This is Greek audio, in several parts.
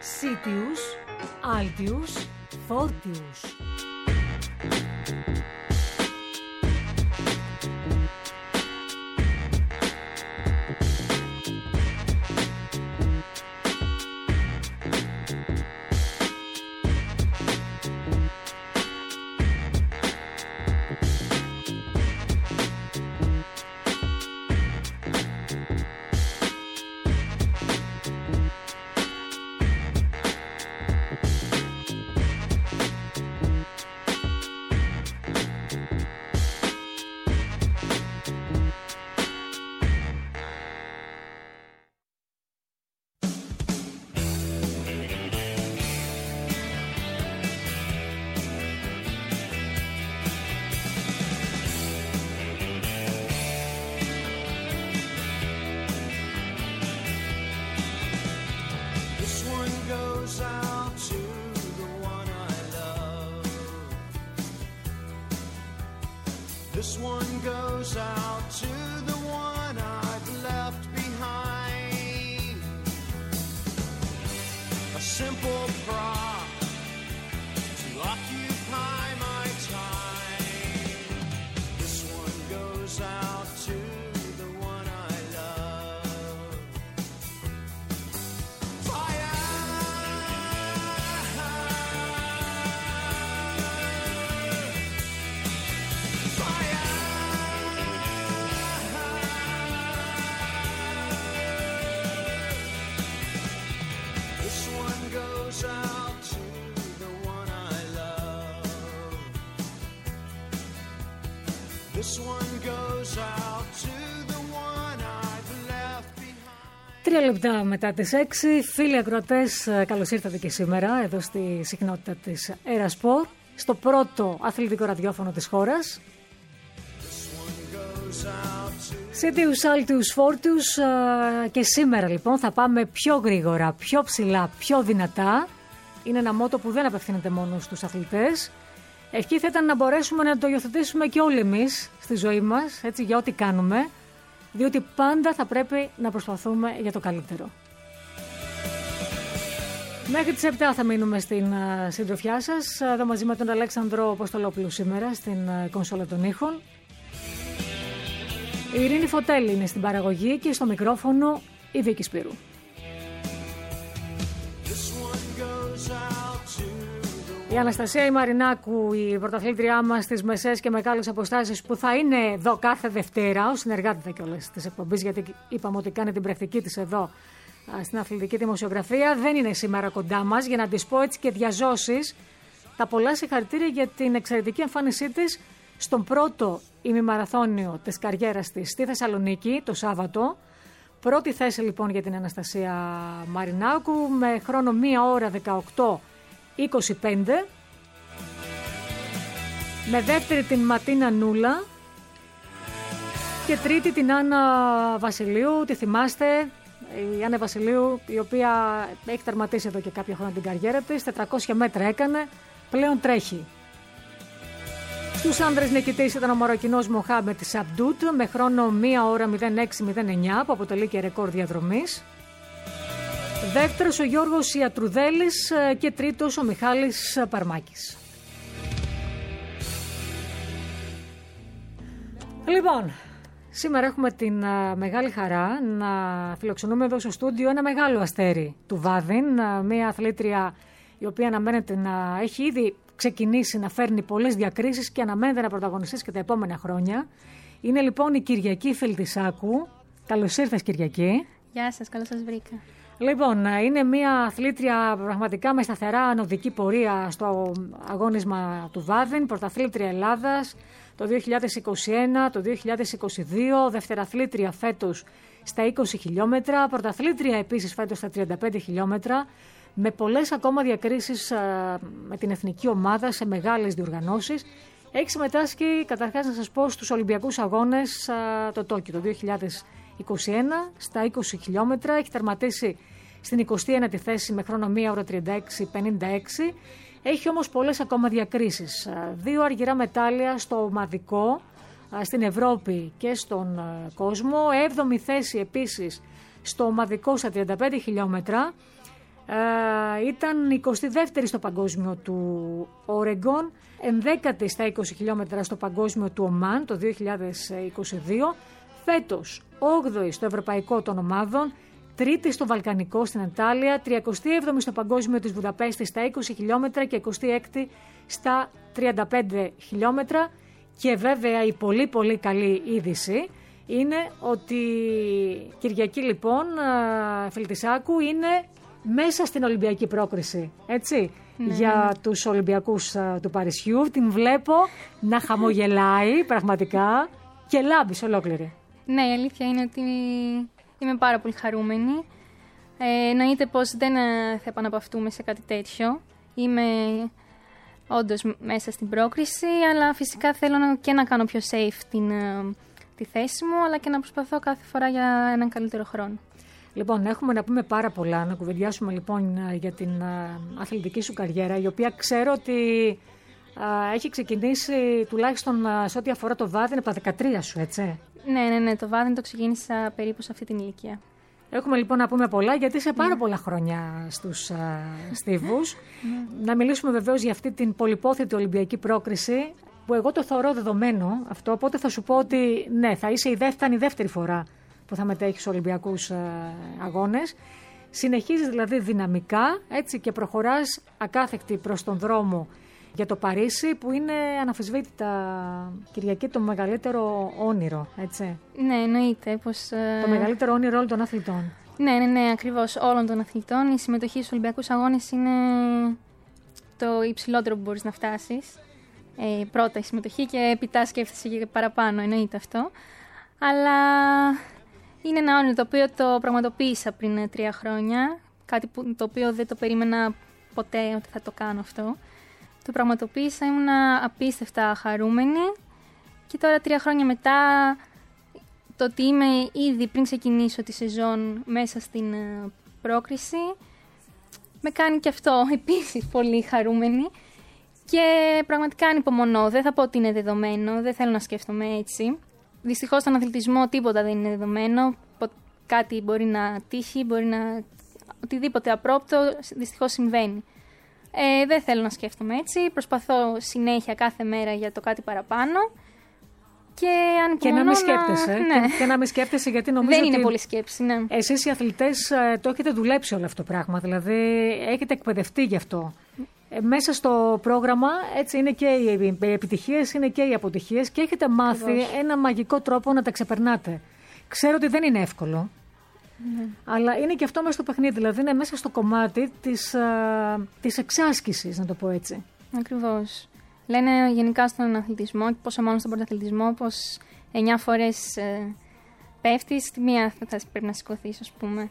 Sitius, Altius, Fortius. This one goes out to the one I've left behind. A simple prop to occupy my time. This one goes out to the one I love. Fire! Out to the one I love. This one goes out to the one I've left behind. 3 λεπτά μετά τις 6, φίλοι ακροατές, καλώς ήρθατε και σήμερα εδώ στη συχνότητα της Ερασπορ, στο πρώτο αθλητικό ραδιόφωνο της χώρας. Sitius, Altius, Fortius, και σήμερα λοιπόν θα πάμε πιο γρήγορα, πιο ψηλά, πιο δυνατά. Είναι ένα μότο που δεν απευθύνεται μόνο στους αθλητές. Ευχή θα ήταν να μπορέσουμε να το υιοθετήσουμε και όλοι εμείς στη ζωή μας, έτσι, για ό,τι κάνουμε, διότι πάντα θα πρέπει να προσπαθούμε για το καλύτερο. Μέχρι τις 7 θα μείνουμε στην συντροφιά σας, εδώ μαζί με τον Αλέξανδρο Αποστολόπουλο σήμερα στην κονσόλα των ήχων. Η Ειρήνη Φωτέλη είναι στην παραγωγή και στο μικρόφωνο η Βίκη Σπύρου. Η Αναστασία η Μαρινάκου, η πρωταθλήτριά μας στις μεσαίες και μεγάλες αποστάσεις, που θα είναι εδώ κάθε Δευτέρα, ως συνεργάτη κιόλας της εκπομπής, γιατί είπαμε ότι κάνει την πρακτική της εδώ στην αθλητική δημοσιογραφία, δεν είναι σήμερα κοντά μας, για να της πω έτσι και διαζώσεις τα πολλά συγχαρητήρια για την εξαιρετική εμφάνισή της στον πρώτο ημιμαραθώνιο της καριέρας της στη Θεσσαλονίκη το Σάββατο. Πρώτη θέση λοιπόν για την Αναστασία Μαρινάκου με χρόνο 1 ώρα 18:25. Με δεύτερη την Ματίνα Νούλα και τρίτη την Άννα Βασιλείου. Τη θυμάστε, η Άννα Βασιλείου, η οποία έχει τερματίσει εδώ και κάποια χρόνια την καριέρα της. 400 μέτρα έκανε, πλέον τρέχει. Στους άνδρες νικητής ήταν ο Μαροκινός Μοχάμετ Σαμπντούτ με χρόνο 1 ώρα 06:09, που αποτελεί και ρεκόρ διαδρομής. Δεύτερος ο Γιώργος Ιατρουδέλης και τρίτος ο Μιχάλης Παρμάκης. Λοιπόν, σήμερα έχουμε την μεγάλη χαρά να φιλοξενούμε εδώ στο στούντιο ένα μεγάλο αστέρι του Βάδιν, μια αθλήτρια η οποία αναμένεται να έχει ήδη ξεκινήσει να φέρνει πολλές διακρίσεις και αναμένεται να πρωταγωνιστήσει και τα επόμενα χρόνια. Είναι λοιπόν η Κυριακή Φελτισάκου. Καλώς ήρθες, Κυριακή. Γεια σας, καλώς σας βρήκα. Λοιπόν, είναι μια αθλήτρια πραγματικά με σταθερά ανωδική πορεία στο αγώνισμα του Βάδιν, πρωταθλήτρια Ελλάδας το 2021, το 2022, δευτεραθλήτρια φέτος στα 20 χιλιόμετρα, πρωταθλήτρια επίσης φέτος στα 35 χιλιόμετρα, με πολλές ακόμα διακρίσεις με την εθνική ομάδα σε μεγάλες διοργανώσεις. Έχει συμμετάσχει, καταρχάς να σας πω, στους Ολυμπιακούς Αγώνες το Τόκιο το 2021 στα 20 χιλιόμετρα. Έχει τερματίσει στην 21η θέση με χρόνο 1 ώρα 36:56. Έχει όμως πολλές ακόμα διακρίσεις. 2 αργυρά μετάλλια στο ομαδικό στην Ευρώπη και στον κόσμο. 7η θέση επίσης στο ομαδικό στα 35 χιλιόμετρα. Ήταν 22η στο παγκόσμιο του Όρεγκον, 11η στα 20 χιλιόμετρα στο παγκόσμιο του Ομάν το 2022, φέτος 8η στο ευρωπαϊκό των ομάδων, 3η στο βαλκανικό στην Αντάλια, 37η στο παγκόσμιο της Βουδαπέστης στα 20 χιλιόμετρα και 26η στα 35 χιλιόμετρα. Και βέβαια η πολύ πολύ καλή είδηση είναι ότι Κυριακή λοιπόν Φελτισάκου είναι μέσα στην Ολυμπιακή πρόκριση, έτσι, για τους Ολυμπιακούς του Παρισιού. Την βλέπω να χαμογελάει πραγματικά και λάμπεις ολόκληρη. Ναι, η αλήθεια είναι ότι είμαι πάρα πολύ χαρούμενη. Εννοείται πως δεν θα επαναπαυτούμε σε κάτι τέτοιο. Είμαι όντως μέσα στην πρόκριση, αλλά φυσικά θέλω και να κάνω πιο safe τη θέση μου, αλλά και να προσπαθώ κάθε φορά για έναν καλύτερο χρόνο. Λοιπόν, έχουμε να πούμε πάρα πολλά, να κουβεντιάσουμε λοιπόν για την αθλητική σου καριέρα, η οποία ξέρω ότι έχει ξεκινήσει τουλάχιστον σε ό,τι αφορά το βάδιν από τα 13 σου, έτσι. Ναι, το βάδιν το ξεκίνησα περίπου σε αυτή την ηλικία. Έχουμε λοιπόν να πούμε πολλά, γιατί είσαι πάρα πολλά χρόνια στους στίβους. Να μιλήσουμε βεβαίως για αυτή την πολυπόθετη Ολυμπιακή πρόκριση, που εγώ το θεωρώ δεδομένο αυτό, οπότε θα σου πω ότι ναι, θα είσαι η δεύτερη φορά που θα μετέχεις στους Ολυμπιακούς αγώνες. Συνεχίζεις δηλαδή δυναμικά, έτσι, και προχωράς ακάθεκτη προς τον δρόμο για το Παρίσι, που είναι αναμφισβήτητα, Κυριακή, το μεγαλύτερο όνειρο, έτσι. Ναι, εννοείται πως... Το μεγαλύτερο όνειρο όλων των αθλητών. Ναι, ακριβώς, όλων των αθλητών. Η συμμετοχή στους Ολυμπιακούς Αγώνες είναι το υψηλότερο που μπορείς να φτάσεις. Πρώτα η συμμετοχή και έπειτα σκέφτεσαι και παραπάνω, εννοείται αυτό. Αλλά είναι ένα όνειρο το οποίο το πραγματοποίησα πριν 3 χρόνια. Κάτι το οποίο δεν το περίμενα ποτέ ότι θα το κάνω αυτό. Το πραγματοποίησα, ήμουν απίστευτα χαρούμενη και τώρα 3 χρόνια μετά το ότι είμαι ήδη πριν ξεκινήσω τη σεζόν μέσα στην πρόκριση με κάνει και αυτό επίσης πολύ χαρούμενη και πραγματικά ανυπομονώ. Δεν θα πω ότι είναι δεδομένο, δεν θέλω να σκέφτομαι έτσι. Δυστυχώς στον αθλητισμό τίποτα δεν είναι δεδομένο, κάτι μπορεί να τύχει, οτιδήποτε απρόπτο δυστυχώς συμβαίνει. Δεν θέλω να σκέφτομαι έτσι, προσπαθώ συνέχεια κάθε μέρα για το κάτι παραπάνω και να μην σκέφτεσαι. Ναι. Και να μην σκέφτεσαι, γιατί νομίζω δεν είναι ότι πολύ σκέψη, ναι. Εσείς οι αθλητές το έχετε δουλέψει όλο αυτό το πράγμα, δηλαδή έχετε εκπαιδευτεί γι' αυτό. Μέσα στο πρόγραμμα έτσι είναι και οι επιτυχίες, είναι και οι αποτυχίες και έχετε μάθει ένα μαγικό τρόπο να τα ξεπερνάτε. Ξέρω ότι δεν είναι εύκολο. Ναι. Αλλά είναι και αυτό μέσα στο παιχνίδι, δηλαδή είναι μέσα στο κομμάτι της εξάσκησης, να το πω έτσι. Ακριβώς. Λένε γενικά στον αθλητισμό και πόσο μάλλον στον πρωταθλητισμό πως 9 φορές πέφτεις, τη μία θα πρέπει να σηκωθείς, ας πούμε.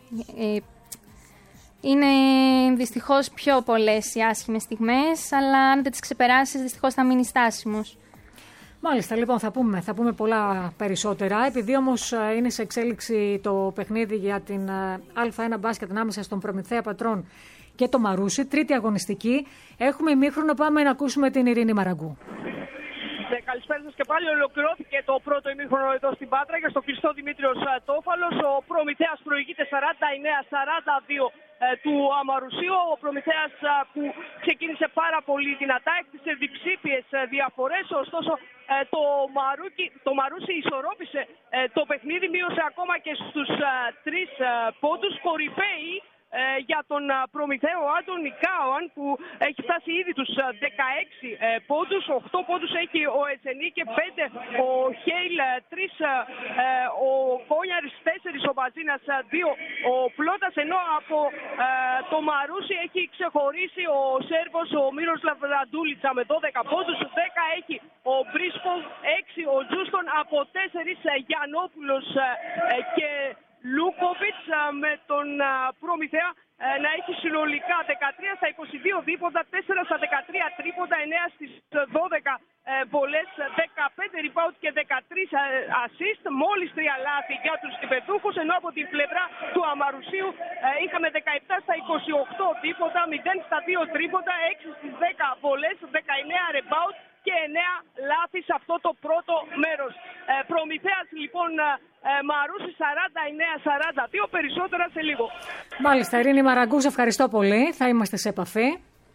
Είναι δυστυχώς πιο πολλές οι άσχημες στιγμές, αλλά αν δεν τις ξεπεράσεις δυστυχώς θα μείνεις στάσιμος. Μάλιστα, λοιπόν, θα πούμε πολλά περισσότερα. Επειδή όμως είναι σε εξέλιξη το παιχνίδι για την Α1 μπάσκετ ανάμεσα στον Προμηθέα Πατρών και το Μαρούσι, τρίτη αγωνιστική, έχουμε ημίχρονο, πάμε να ακούσουμε την Ειρήνη Μαραγκού. Καλησπέρα σας και πάλι. Ολοκληρώθηκε το πρώτο ημίχρονο εδώ στην Πάτρα και στο κλειστό Δημήτριος Τόφαλος. Ο Προμηθέας προηγείται 49-42 του Αμαρουσίου. Ο Προμηθέας που ξεκίνησε πάρα πολύ δυνατά, έκτισε διψήπιες διαφορές. Ωστόσο το Μαρούσι ισορρόπησε το παιχνίδι, μείωσε ακόμα και στους 3 πόντους. Κορυφαίοι για τον Προμηθέο Άντωνη Κάουαν, που έχει φτάσει ήδη τους 16 πόντους. 8 πόντους έχει ο Ετσενή και 5 ο Χέιλ, 3 ο Κόνιαρης, 4 ο Μπαζίνας, 2 ο Πλώτας, ενώ από το Μαρούσι έχει ξεχωρίσει ο Σέρβος ο Μύρος Λαβραντούλιτσα με 12 πόντους. 10 έχει ο Μπρίσπο, 6 ο Τζούστον, από 4 Γιαννόπουλος και Λούκοβιτς, με τον Προμηθέα να έχει συνολικά 13 στα 22 δίποντα, 4 στα 13 τρίποντα, 9 στις 12 βολές, 15 rebound και 13 assist, μόλις 3 λάθη για τους τυπεδούχους, ενώ από την πλευρά του Αμαρουσίου είχαμε 17 στα 28 δίποντα, 0 στα 2 τρίποντα, 6 στις 10 βολές, 19 rebound και και 9 λάθη σε αυτό το πρώτο μέρος. Προμηθέας λοιπόν Μαρούση 49-42, περισσότερα σε λίγο. Μάλιστα, Ειρήνη Μαραγκούζ, ευχαριστώ πολύ. Θα είμαστε σε επαφή.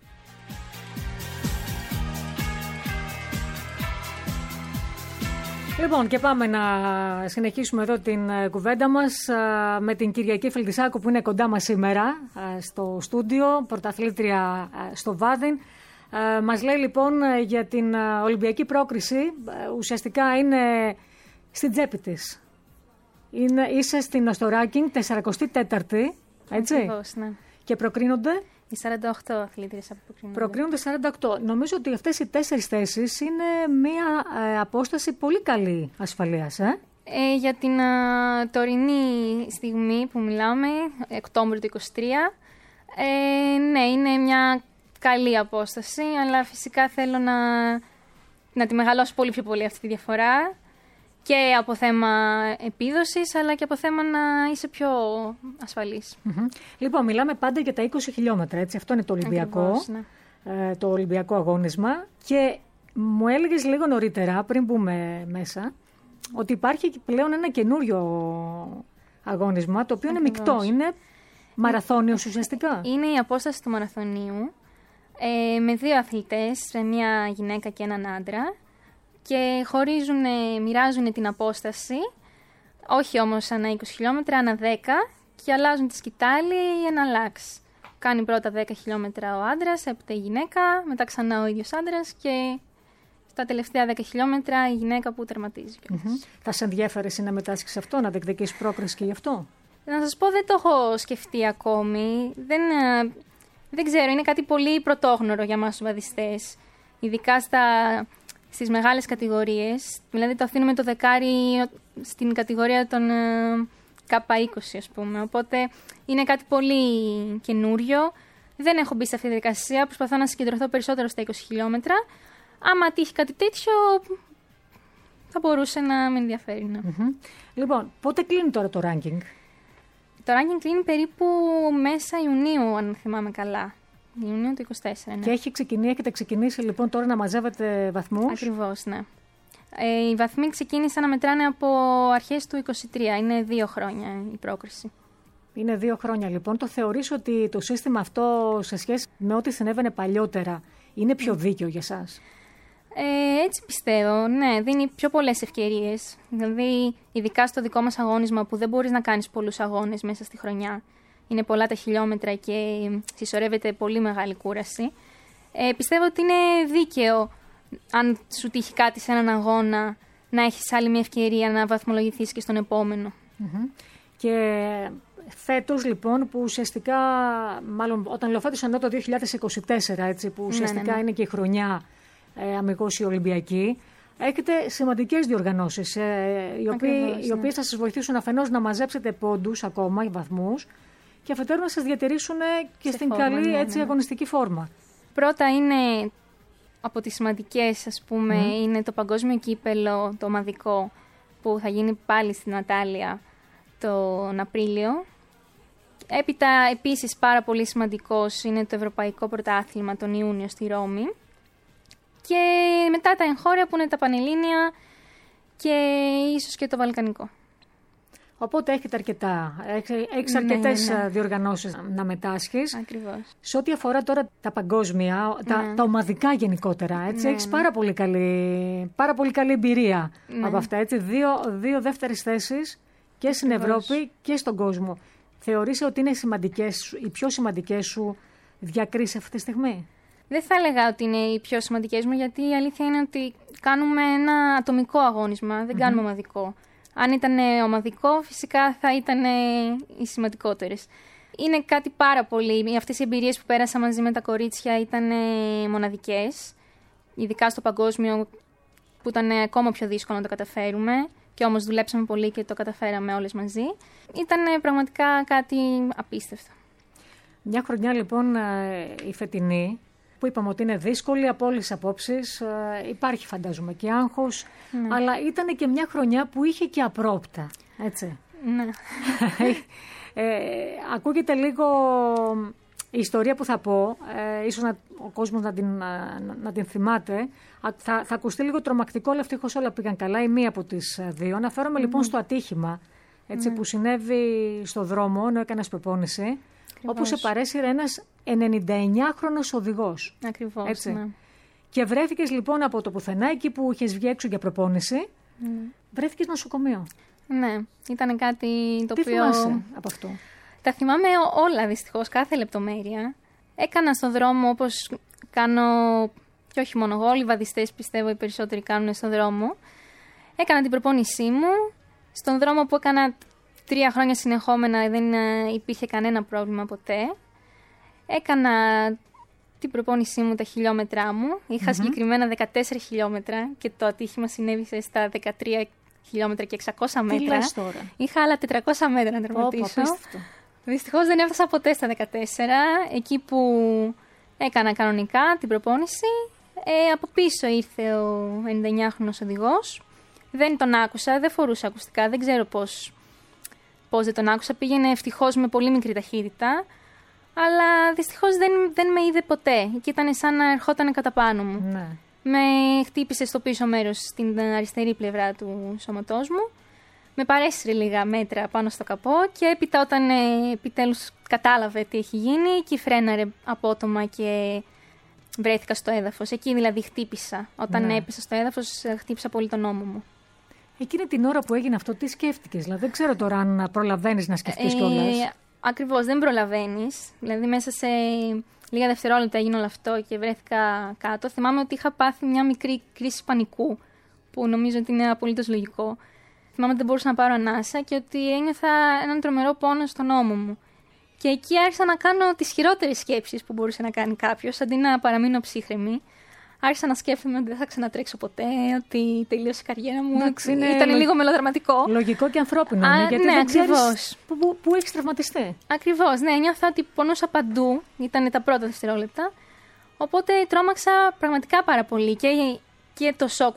Λοιπόν, και πάμε να συνεχίσουμε εδώ την κουβέντα μας με την Κυριακή Φελτισάκου που είναι κοντά μας σήμερα στο στούντιο, πρωταθλήτρια στο Βάδιν. Μας λέει λοιπόν για την Ολυμπιακή πρόκριση, ουσιαστικά είναι στην τσέπη της. Είσαι στο ranking 44η, έτσι. Ακριβώς, ναι. Και προκρίνονται. Οι 48 αθλήτριες αποκρίνονται. Προκρίνονται 48. Νομίζω ότι αυτές οι 4 θέσεις είναι μια απόσταση πολύ καλή ασφαλείας. Για την τωρινή στιγμή που μιλάμε, Οκτώβριο του 2023, ναι, είναι μια καλή απόσταση, αλλά φυσικά θέλω να τη μεγαλώσω πολύ πιο πολύ αυτή τη διαφορά. Και από θέμα επίδοσης, αλλά και από θέμα να είσαι πιο ασφαλής. Λοιπόν, μιλάμε πάντα για τα 20 χιλιόμετρα, έτσι. Αυτό είναι το Ολυμπιακό, ακριβώς, ναι. Το Ολυμπιακό αγώνισμα. Και μου έλεγες λίγο νωρίτερα, πριν μπούμε μέσα, ότι υπάρχει πλέον ένα καινούριο αγώνισμα, το οποίο είναι μεικτό. Είναι μαραθώνιος ουσιαστικά. Είναι η απόσταση του μαραθωνίου, με 2 αθλητές, μια γυναίκα και έναν άντρα. Και μοιράζουν την απόσταση, όχι όμως ανά 20 χιλιόμετρα, ανά 10 και αλλάζουν τη σκητάλη για να αλλάξει. Κάνει πρώτα 10 χιλιόμετρα ο άντρας, έπειτα η γυναίκα, μετά ξανά ο ίδιος άντρας και στα τελευταία 10 χιλιόμετρα η γυναίκα που τερματίζει. Θα σε ενδιαφέρει εσύ να μετάσχεις σε αυτό, να διεκδικήσεις πρόκριση και γι' αυτό? Να σας πω, δεν το έχω σκεφτεί ακόμη. Δεν ξέρω, είναι κάτι πολύ πρωτόγνωρο για εμάς τους βαδιστές. Ειδικά στις μεγάλες κατηγορίες, δηλαδή το αφήνουμε το δεκάρι στην κατηγορία των K20 ας πούμε, οπότε είναι κάτι πολύ καινούριο. Δεν έχω μπει σε αυτή τη διαδικασία, προσπαθώ να συγκεντρωθώ περισσότερο στα 20 χιλιόμετρα. Άμα τύχει κάτι τέτοιο, θα μπορούσε να με ενδιαφέρει. Ναι. Λοιπόν, πότε κλείνει τώρα το ranking? Το ranking κλείνει περίπου μέσα Ιουνίου, αν θυμάμαι καλά. Ιουνίου του 24, ναι. Και έχετε ξεκινήσει λοιπόν τώρα να μαζεύετε βαθμούς. Ακριβώς, ναι. Οι βαθμοί ξεκίνησαν να μετράνε από αρχές του 23. Είναι 2 χρόνια η πρόκριση. Είναι 2 χρόνια λοιπόν. Το θεωρείς ότι το σύστημα αυτό σε σχέση με ό,τι συνέβαινε παλιότερα είναι πιο δίκαιο για εσάς? Έτσι πιστεύω, ναι. Δίνει πιο πολλές ευκαιρίες. Δηλαδή, ειδικά στο δικό μας αγώνισμα που δεν μπορείς να κάνεις πολλούς αγώνες μέσα στη χρονιά. Είναι πολλά τα χιλιόμετρα και συσσωρεύεται πολύ μεγάλη κούραση. Πιστεύω ότι είναι δίκαιο, αν σου τύχει κάτι σε έναν αγώνα, να έχεις άλλη μια ευκαιρία να βαθμολογηθείς και στον επόμενο. Και φέτος λοιπόν, που ουσιαστικά, μάλλον όταν λέω φέτος εννοώ το 2024, έτσι, που ουσιαστικά είναι και η χρονιά αμιγώς η Ολυμπιακή, έχετε σημαντικές διοργανώσεις, οι οποίες θα σας βοηθήσουν αφενός να μαζέψετε πόντους ακόμα, οι βαθμούς, και αφετέρου να σας διατηρήσουν και στην καλή αγωνιστική φόρμα. Πρώτα είναι από τις σημαντικές, ας πούμε, είναι το παγκόσμιο κύπελο, το ομαδικό, που θα γίνει πάλι στην Ατάλια τον Απρίλιο. Έπειτα, επίσης, πάρα πολύ σημαντικός είναι το Ευρωπαϊκό Πρωτάθλημα τον Ιούνιο στη Ρώμη. Και μετά τα εγχώρια που είναι τα Πανελλήνια και ίσως και το Βαλκανικό. Οπότε έχετε έχεις αρκετές διοργανώσεις να μετάσχεις. Ακριβώς. Σε ό,τι αφορά τώρα τα παγκόσμια, τα ομαδικά γενικότερα, έτσι, έχεις πάρα πολύ καλή εμπειρία από αυτά. Έτσι, δύο δεύτερες θέσεις και στην Ευρώπη και στον κόσμο. Θεωρείς ότι είναι οι πιο σημαντικές σου διακρίσεις αυτή τη στιγμή? Δεν θα έλεγα ότι είναι οι πιο σημαντικές μου, γιατί η αλήθεια είναι ότι κάνουμε ένα ατομικό αγώνισμα, δεν κάνουμε ομαδικό. Αν ήταν ομαδικό, φυσικά θα ήταν οι σημαντικότερες. Είναι κάτι πάρα πολύ. Αυτές οι εμπειρίες που πέρασα μαζί με τα κορίτσια ήταν μοναδικές. Ειδικά στο παγκόσμιο, που ήταν ακόμα πιο δύσκολο να το καταφέρουμε. Και όμως δουλέψαμε πολύ και το καταφέραμε όλες μαζί. Ήταν πραγματικά κάτι απίστευτο. Μια χρονιά λοιπόν η φετινή, που είπαμε ότι είναι δύσκολη από όλες τις απόψεις, υπάρχει φαντάζομαι και άγχος, αλλά ήταν και μια χρονιά που είχε και απρόπτα, έτσι. Ναι. Ακούγεται λίγο Η ιστορία που θα πω, ίσως ο κόσμος να την θυμάται, θα ακουστεί λίγο τρομακτικό, αλλά ευτυχώς όλα πήγαν καλά, η μία από τις δύο. Αναφέρομαι λοιπόν στο ατύχημα που συνέβη στο δρόμο, ενώ έκανας προπόνηση, όπου σε παρέσυρε ένας 99χρονος οδηγός. Ακριβώς, έτσι. Ναι. Και βρέθηκες λοιπόν από το πουθενά, εκεί που είχες βγει έξω για προπόνηση, βρέθηκες νοσοκομείο. Ναι, ήταν κάτι το Τι οποίο... θυμάσαι από αυτό? Τα θυμάμαι όλα δυστυχώς, κάθε λεπτομέρεια. Έκανα στον δρόμο όπως κάνω, και όχι μόνο εγώ, όλοι οι βαδιστές πιστεύω οι περισσότεροι κάνουν στον δρόμο. Έκανα την προπόνησή μου. Στον δρόμο που έκανα 3 χρόνια συνεχόμενα δεν υπήρχε κανένα πρόβλημα ποτέ. Έκανα την προπόνησή μου, τα χιλιόμετρά μου. Είχα συγκεκριμένα 14 χιλιόμετρα και το ατύχημα συνέβησε στα 13 χιλιόμετρα και 600 μέτρα. Τι λες τώρα? Είχα άλλα 400 μέτρα να τερματίσω. Δυστυχώς δεν έφτασα ποτέ στα 14, εκεί που έκανα κανονικά την προπόνηση. Από πίσω ήρθε ο 99χρονος οδηγός. Δεν τον άκουσα, δεν φορούσα ακουστικά, δεν ξέρω πώς δεν τον άκουσα. Πήγαινε ευτυχώς με πολύ μικρή ταχύτητα, αλλά δυστυχώς δεν με είδε ποτέ και ήταν σαν να ερχόταν κατά πάνω μου. Ναι. Με χτύπησε στο πίσω μέρος, στην αριστερή πλευρά του σώματός μου. Με παρέσυρε λίγα μέτρα πάνω στο καπό και έπειτα όταν επιτέλους κατάλαβε τι έχει γίνει και φρέναρε απότομα και βρέθηκα στο έδαφος. Εκεί δηλαδή χτύπησα. Όταν έπεσα στο έδαφος χτύπησα πολύ τον ώμο μου. Εκείνη την ώρα που έγινε αυτό, τι σκέφτηκες? Δηλαδή δεν ξέρω τώρα αν προλαβαίνεις να σκεφτείς κιόλας. Ακριβώς, δεν προλαβαίνεις. Δηλαδή μέσα σε λίγα δευτερόλεπτα έγινε όλο αυτό και βρέθηκα κάτω. Θυμάμαι ότι είχα πάθει μια μικρή κρίση πανικού, που νομίζω ότι είναι απολύτως λογικό. Θυμάμαι ότι δεν μπορούσα να πάρω ανάσα και ότι ένιωθα έναν τρομερό πόνο στον ώμο μου. Και εκεί άρχισα να κάνω τις χειρότερες σκέψεις που μπορούσε να κάνει κάποιος, αντί να παραμείνω ψύχρεμη. Άρχισα να σκέφτομαι ότι δεν θα ξανατρέξω ποτέ, ότι τελείωσε η καριέρα μου. Ήταν λίγο μελοδραματικό. Λογικό και ανθρώπινο είναι, γιατί ναι, δεν ξέρεις πού έχεις τραυματιστεί. Ακριβώς, ναι, νιώθα ότι πονούσα παντού, ήταν τα πρώτα δευτερόλεπτα. Οπότε τρόμαξα πραγματικά πάρα πολύ και το σοκ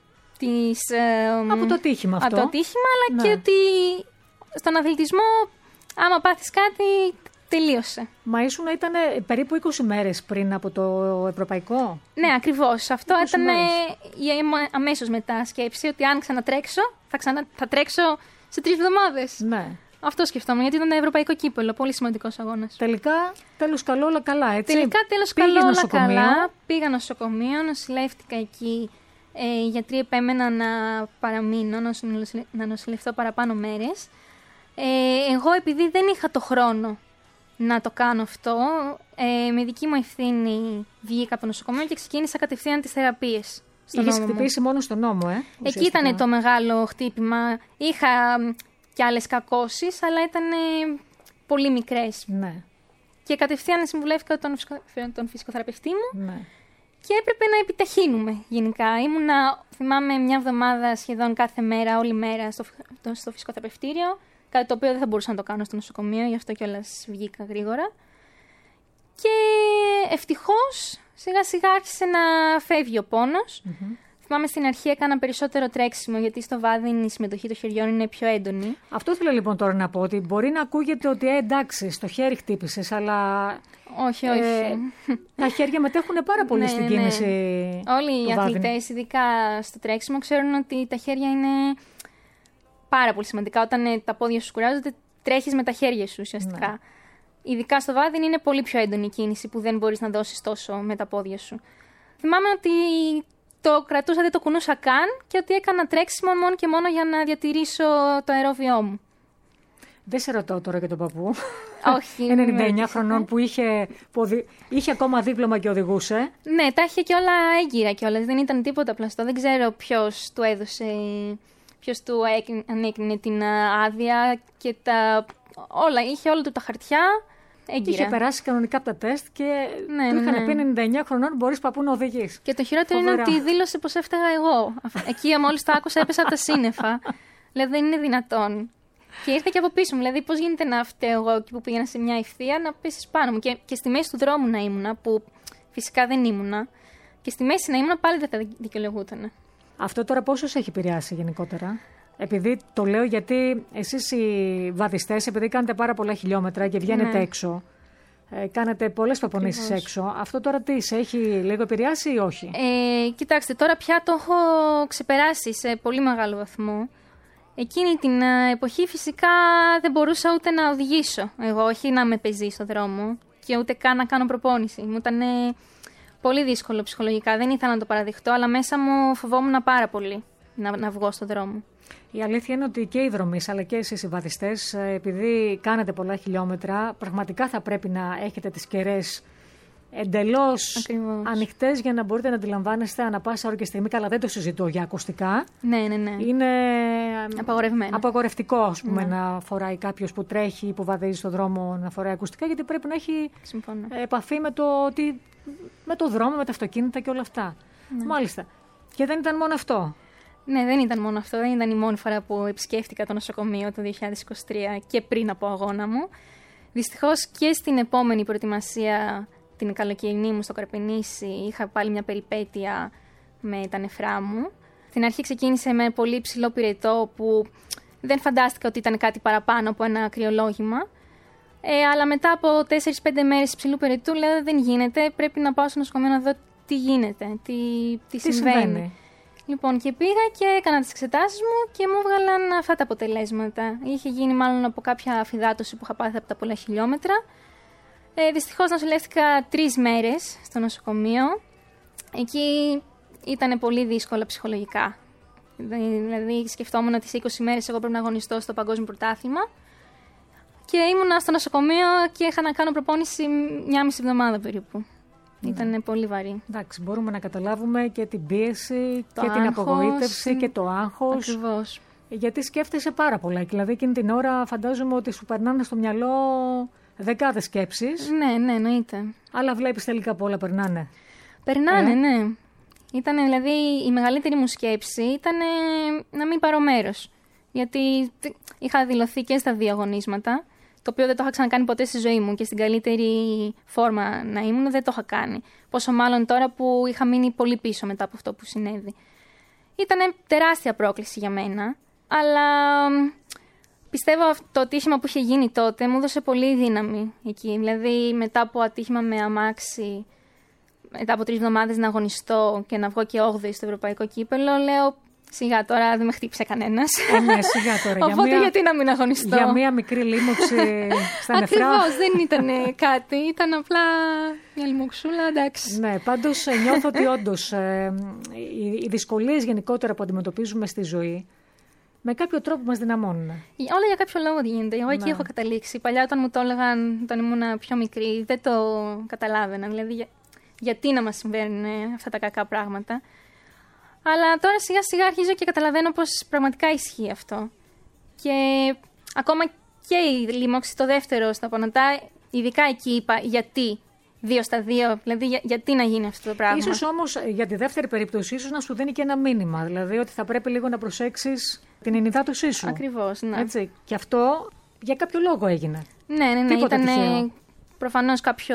από το ατύχημα αυτό. Από το ατύχημα, αλλά και ότι στον αθλητισμό, άμα πάθεις κάτι, τελείωσε. Μα ήταν περίπου 20 μέρες πριν από το ευρωπαϊκό. Ναι, ακριβώς. Αυτό ήταν η αμέσως μετά σκέψη, ότι αν ξανατρέξω, θα τρέξω σε 3 εβδομάδες. Ναι. Αυτό σκεφτόμουν, γιατί ήταν ευρωπαϊκό κύπελλο, πολύ σημαντικός αγώνας. Τελικά, τέλος καλό, όλα καλά, έτσι. Τελικά, τέλος καλό, όλα καλά. Πήγα νοσοκομείο, νοσηλεύτηκα εκεί. Οι γιατροί επέμεναν να παραμείνω, να νοσηλευτώ παραπάνω μέρες. Εγώ, επειδή δεν είχα το χρόνο να το κάνω αυτό, με δική μου ευθύνη βγήκα από το νοσοκομείο και ξεκίνησα κατευθείαν τις θεραπείες. Είχες χτυπήσει μόνο στον νόμο, Εκεί ήταν το μεγάλο χτύπημα. Είχα και άλλες κακώσεις, αλλά ήταν πολύ μικρές. Ναι. Και κατευθείαν συμβουλεύτηκα τον φυσικοθεραπευτή μου. Ναι. Και έπρεπε να επιταχύνουμε γενικά. Θυμάμαι, μια εβδομάδα σχεδόν κάθε μέρα, όλη μέρα στο φυσικοθεραπευτήριο. Κάτι το οποίο δεν θα μπορούσα να το κάνω στο νοσοκομείο, γι' αυτό κιόλας βγήκα γρήγορα. Και ευτυχώς σιγά σιγά άρχισε να φεύγει ο πόνος. Θυμάμαι στην αρχή έκανα περισσότερο τρέξιμο, γιατί στο βάδιν η συμμετοχή των χεριών είναι πιο έντονη. Αυτό θέλω λοιπόν τώρα να πω, ότι μπορεί να ακούγεται ότι εντάξει, στο χέρι χτύπησες, αλλά. Όχι. Τα χέρια μετέχουν πάρα πολύ στην κίνηση. Όλοι οι αθλητές, ειδικά στο τρέξιμο, ξέρουν ότι τα χέρια είναι πάρα πολύ σημαντικά. Όταν τα πόδια σου κουράζονται, τρέχεις με τα χέρια σου ουσιαστικά. Ναι. Ειδικά στο βάδιν είναι πολύ πιο έντονη η κίνηση που δεν μπορείς να δώσεις τόσο με τα πόδια σου. Θυμάμαι ότι το κρατούσα, δεν το κουνούσα καν και ότι έκανα τρέξιμο μόνο και μόνο για να διατηρήσω το αερόβιό μου. Δεν σε ρωτώ τώρα για τον παππού. Όχι. 99 χρονών που είχε ακόμα δίπλωμα και οδηγούσε. Ναι, τα είχε και όλα έγκυρα κιόλας. Δεν ήταν τίποτα πλαστό. Δεν ξέρω ποιος του έδωσε, ποιος του ανέκρινε την άδεια και όλα. Είχε όλα του τα χαρτιά έγκυρα. Είχε περάσει κανονικά από τα τεστ και του είχαν πει 99 χρονών μπορείς παππού να οδηγείς. Και το χειρότερο είναι ότι δήλωσε πως έφταγα εγώ. Εκεί μόλις το άκουσα έπεσα από τα σύννεφα. Δηλαδή δεν είναι δυνατόν. Και ήρθε και από πίσω μου. Δηλαδή, πώς γίνεται να φταίω εγώ εκεί που πήγαινα σε μια ευθεία να πέσεις πάνω μου. Και στη μέση του δρόμου να ήμουνα, που φυσικά δεν ήμουνα. Και στη μέση να ήμουνα πάλι δεν θα δικαιολογούταν. Αυτό τώρα πόσο σε έχει επηρεάσει γενικότερα? Επειδή το λέω γιατί εσείς οι βαδιστές, επειδή κάνετε πάρα πολλά χιλιόμετρα και βγαίνετε έξω, κάνετε πολλές προπονήσεις έξω. Αυτό τώρα τι σε έχει λίγο επηρεάσει ή όχι? Κοιτάξτε, τώρα πια το έχω ξεπεράσει σε πολύ μεγάλο βαθμό. Εκείνη την εποχή φυσικά δεν μπορούσα ούτε να οδηγήσω εγώ, όχι να με πεζεί στο δρόμο και ούτε καν να κάνω προπόνηση. Μου ήταν πολύ δύσκολο ψυχολογικά, δεν ήθελα να το παραδεχτώ, αλλά μέσα μου φοβόμουν πάρα πολύ να βγω στο δρόμο. Η αλήθεια είναι ότι και οι δρομείς αλλά και εσείς οι βαδιστές, επειδή κάνετε πολλά χιλιόμετρα, πραγματικά θα πρέπει να έχετε τις κερές εντελώς ανοιχτές για να μπορείτε να αντιλαμβάνεστε ανά πάσα ώρα και στιγμή. Καλά, δεν το συζητώ για ακουστικά. Ναι. Είναι απαγορευτικό, ας πούμε, να φοράει κάποιος που τρέχει ή που βαδίζει στον δρόμο να φοράει ακουστικά, γιατί πρέπει να έχει επαφή με το δρόμο, με τα αυτοκίνητα και όλα αυτά. Ναι. Μάλιστα. Και δεν ήταν μόνο αυτό. Ναι, δεν ήταν μόνο αυτό. Δεν ήταν η μόνη φορά που επισκέφτηκα το νοσοκομείο το 2023 και πριν από αγώνα μου. Δυστυχώς και στην επόμενη προετοιμασία, την καλοκαιρινή μου στο Καρπενήσι, είχα πάλι μια περιπέτεια με τα νεφρά μου. Στην αρχή ξεκίνησε με πολύ υψηλό πυρετό που δεν φαντάστηκα ότι ήταν κάτι παραπάνω από ένα κρυολόγημα. Αλλά μετά από 4-5 μέρες υψηλού πυρετού λέω δεν γίνεται, πρέπει να πάω στο νοσοκομείο να δω τι γίνεται, τι συμβαίνει. Λοιπόν, και πήγα και έκανα τις εξετάσεις μου και μου έβγαλαν αυτά τα αποτελέσματα. Είχε γίνει μάλλον από κάποια αφυδάτωση που είχα πάθει από τα πολλά χιλιόμετρα. Δυστυχώς νοσηλεύτηκα 3 μέρες στο νοσοκομείο. Εκεί ήταν πολύ δύσκολα ψυχολογικά. Δηλαδή σκεφτόμουν ότι σε 20 μέρες εγώ πρέπει να αγωνιστώ στο παγκόσμιο πρωτάθλημα. Και ήμουνα στο νοσοκομείο και είχα να κάνω προπόνηση 1,5 εβδομάδα περίπου. Ήταν πολύ βαρύ. Εντάξει, μπορούμε να καταλάβουμε και την πίεση και την απογοήτευση και το άγχος. Ακριβώς. Γιατί σκέφτεσαι πάρα πολλά. Δηλαδή εκείνη την ώρα φαντάζομαι ότι σου περνάνε στο μυαλό δεκάδες σκέψεις. Ναι, εννοείται. Αλλά βλέπεις τελικά πολλά περνάνε. Περνάνε, ναι. Ήταν δηλαδή η μεγαλύτερη μου σκέψη ήταν να μην πάρω μέρος. Γιατί είχα δηλωθεί και στα 2 αγωνίσματα. Το οποίο δεν το είχα ξανακάνει ποτέ στη ζωή μου και στην καλύτερη φόρμα να ήμουν δεν το είχα κάνει. Πόσο μάλλον τώρα που είχα μείνει πολύ πίσω μετά από αυτό που συνέβη. Ήταν τεράστια πρόκληση για μένα, αλλά πιστεύω το ατύχημα που είχε γίνει τότε μου έδωσε πολύ δύναμη εκεί. Δηλαδή μετά από ατύχημα με αμάξι, μετά από 3 εβδομάδες να αγωνιστώ και να βγω και 8η στο ευρωπαϊκό κύπελλο, λέω σιγά τώρα δεν με χτύπησε κανένας. Ναι, σιγά τώρα. Οπότε γιατί να μην αγωνιστώ. Για μία μικρή λίμωξη στα νεφρά. Ακριβώς, δεν ήταν κάτι. Ήταν απλά μια λιμοξούλα, εντάξει. Ναι, πάντως νιώθω ότι όντως οι δυσκολίες γενικότερα που αντιμετωπίζουμε στη ζωή με κάποιο τρόπο μας δυναμώνουν. Όλα για κάποιο λόγο γίνεται. Εγώ εκεί έχω καταλήξει. Παλιά όταν μου το έλεγαν όταν ήμουν πιο μικρή δεν το καταλάβαινα. Δηλαδή γιατί να μας συμβαίνουν αυτά τα κακά πράγματα. Αλλά τώρα σιγά σιγά αρχίζω και καταλαβαίνω πως πραγματικά ισχύει αυτό. Και ακόμα και η λίμωξη, το δεύτερο στα πονατά, ειδικά εκεί είπα γιατί 2 στα 2, δηλαδή γιατί να γίνει αυτό το πράγμα. Ίσως όμως για τη δεύτερη περίπτωση, ίσως να σου δίνει και ένα μήνυμα. Δηλαδή ότι θα πρέπει λίγο να προσέξεις την ενυδάτωσή σου. Ακριβώς, ναι. Έτσι. Και αυτό για κάποιο λόγο έγινε. Ναι. Ήταν προφανώς κάποιο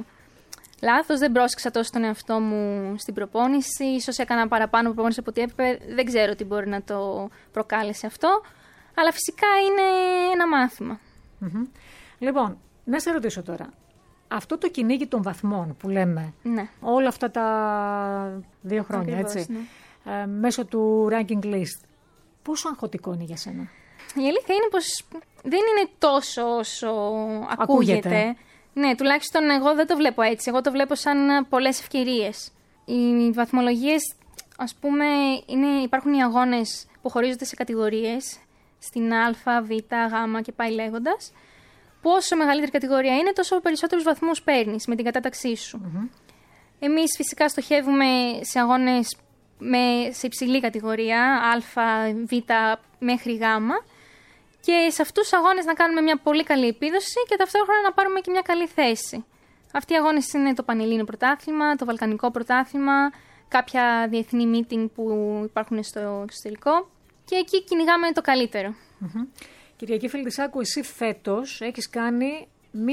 λάθος, δεν πρόσεξα τόσο τον εαυτό μου στην προπόνηση. Ίσως έκανα παραπάνω προπόνηση από ό,τι έπρεπε. Δεν ξέρω τι μπορεί να το προκάλεσε αυτό. Αλλά φυσικά είναι ένα μάθημα. Mm-hmm. Λοιπόν, να σε ρωτήσω τώρα. Αυτό το κυνήγι των βαθμών που λέμε, ναι, όλα αυτά τα 2 χρόνια, ακριβώς, έτσι, ναι, μέσω του ranking list, πόσο αγχωτικό είναι για σένα? Η αλήθεια είναι πως δεν είναι τόσο όσο ακούγεται. Ναι, τουλάχιστον εγώ δεν το βλέπω έτσι. Εγώ το βλέπω σαν πολλές ευκαιρίες. Οι βαθμολογίες, ας πούμε, υπάρχουν οι αγώνες που χωρίζονται σε κατηγορίες, στην Α, Β, Γ και πάει λέγοντας. Που όσο μεγαλύτερη κατηγορία είναι, τόσο περισσότερους βαθμούς παίρνεις με την κατάταξή σου. Mm-hmm. Εμείς φυσικά στοχεύουμε σε αγώνες σε υψηλή κατηγορία, Α, Β μέχρι Γ. Και σε αυτούς τους αγώνες να κάνουμε μια πολύ καλή επίδοση και ταυτόχρονα να πάρουμε και μια καλή θέση. Αυτοί οι αγώνες είναι το Πανελλήνιο Πρωτάθλημα, το Βαλκανικό Πρωτάθλημα, κάποια διεθνή meeting που υπάρχουν στο εξωτερικό και εκεί κυνηγάμε το καλύτερο. Mm-hmm. Κυριακή Φιλτισάκου, εσύ φέτος έχεις κάνει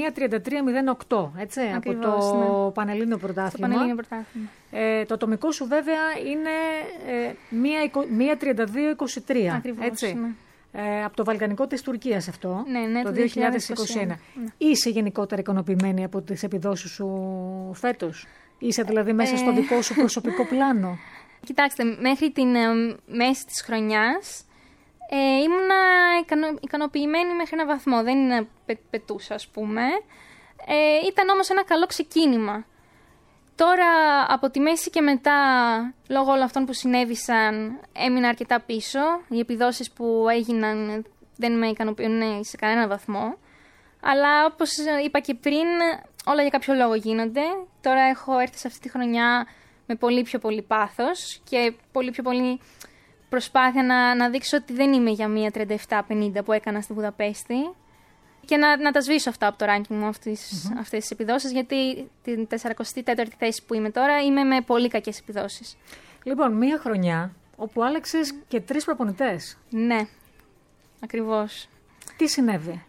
1.33.08, έτσι, ακριβώς, από το, ναι, Πανελλήνιο Πρωτάθλημα. Το Πανελλήνιο Πρωτάθλημα. Το ατομικό σου βέβαια είναι 1.32.23, ακριβώς, έτσι. Ναι. από το Βαλκανικό της Τουρκίας αυτό, ναι, το 2021. Ναι. Είσαι γενικότερα ικανοποιημένη από τις επιδόσεις σου φέτος? Είσαι δηλαδή μέσα στο δικό σου προσωπικό πλάνο? Κοιτάξτε, μέχρι την μέση της χρονιάς ήμουνα ικανοποιημένη μέχρι έναν βαθμό. Δεν είναι πετούσα, ας πούμε. Ήταν όμως ένα καλό ξεκίνημα. Τώρα, από τη μέση και μετά, λόγω όλων αυτών που συνέβησαν, έμεινα αρκετά πίσω. Οι επιδόσεις που έγιναν δεν με ικανοποιούν σε κανένα βαθμό. Αλλά όπως είπα και πριν, όλα για κάποιο λόγο γίνονται. Τώρα έχω έρθει σε αυτή τη χρονιά με πολύ πιο πολύ πάθος και πολύ πιο πολύ προσπάθεια να δείξω ότι δεν είμαι για μία 37-50 που έκανα στη Βουδαπέστη και να τα σβήσω αυτά από το ranking μου, αυτές τις επιδόσεις, γιατί την 44η θέση που είμαι τώρα είμαι με πολύ κακές επιδόσεις. Λοιπόν, μία χρονιά όπου άλλαξες και 3 προπονητές. Ναι, ακριβώς. Τι συνέβη?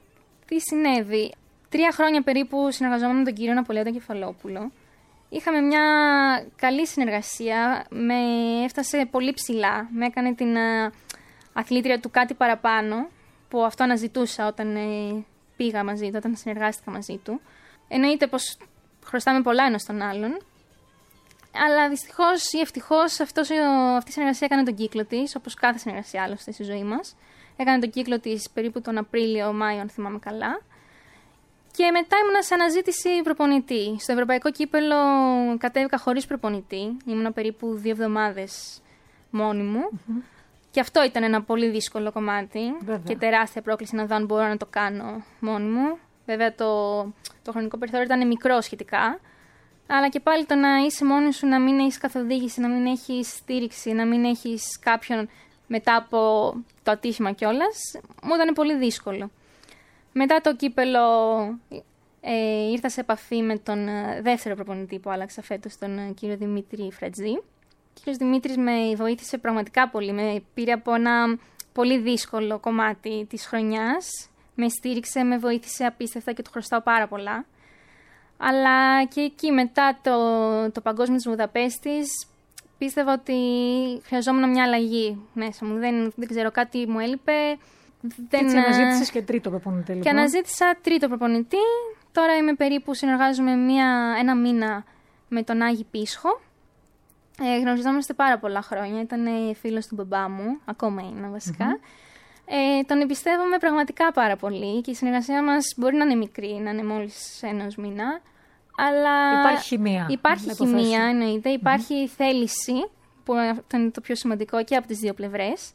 3 χρόνια περίπου συνεργαζόμουν με τον κύριο Ναπολέοντα Κεφαλόπουλο. Είχαμε μια καλή συνεργασία, με έφτασε πολύ ψηλά, με έκανε την αθλήτρια του κάτι παραπάνω, που αυτό αναζητούσα όταν πήγα μαζί του, όταν συνεργάστηκα μαζί του. Εννοείται πως χρωστάμε πολλά ένας τον άλλον, αλλά δυστυχώς ή ευτυχώς αυτή η συνεργασία έκανε τον κύκλο της, όπως κάθε συνεργασία άλλωστε στη ζωή μας. Έκανε τον κύκλο της περίπου τον Απρίλιο-Μάιο, αν θυμάμαι καλά. Και μετά ήμουνα σε αναζήτηση προπονητή. Στο Ευρωπαϊκό Κύπελλο κατέβηκα χωρίς προπονητή. Ήμουνα περίπου 2 εβδομάδες μόνη μου. Και αυτό ήταν ένα πολύ δύσκολο κομμάτι. Βέβαια. Και τεράστια πρόκληση να δω αν μπορώ να το κάνω μόνη μου. Βέβαια το χρονικό περιθώριο ήταν μικρό σχετικά. Αλλά και πάλι το να είσαι μόνη σου, να μην έχεις καθοδήγηση, να μην έχεις στήριξη, να μην έχεις κάποιον μετά από το ατύχημα κιόλας, μου ήταν πολύ δύσκολο. Μετά το κύπελλο ήρθα σε επαφή με τον δεύτερο προπονητή που άλλαξα φέτος, τον κύριο Δημήτρη Φρατζή. Ο κύριος Δημήτρης με βοήθησε πραγματικά πολύ, με πήρε από ένα πολύ δύσκολο κομμάτι της χρονιάς, με στήριξε, με βοήθησε απίστευτα και του χρωστάω πάρα πολλά. Αλλά και εκεί μετά το Παγκόσμιο της Βουδαπέστης πίστευα ότι χρειαζόμουν μια αλλαγή μέσα μου. Δεν ξέρω, κάτι μου έλειπε. Έτσι αναζήτησες και τρίτο προπονητή, λοιπόν. Και αναζήτησα τρίτο προπονητή. Τώρα είμαι περίπου, συνεργάζομαι ένα μήνα με τον Άγη Πίσχο. Γνωριζόμαστε πάρα πολλά χρόνια. Ήταν φίλος του μπαμπά μου, ακόμα είναι βασικά. Τον εμπιστεύομαι πραγματικά πάρα πολύ και η συνεργασία μας μπορεί να είναι μικρή, να είναι μόλις 1 μήνα. Αλλά υπάρχει χημεία. Υπάρχει χημεία, εννοείται. Υπάρχει θέληση, που αυτό είναι το πιο σημαντικό και από τις δύο πλευρές.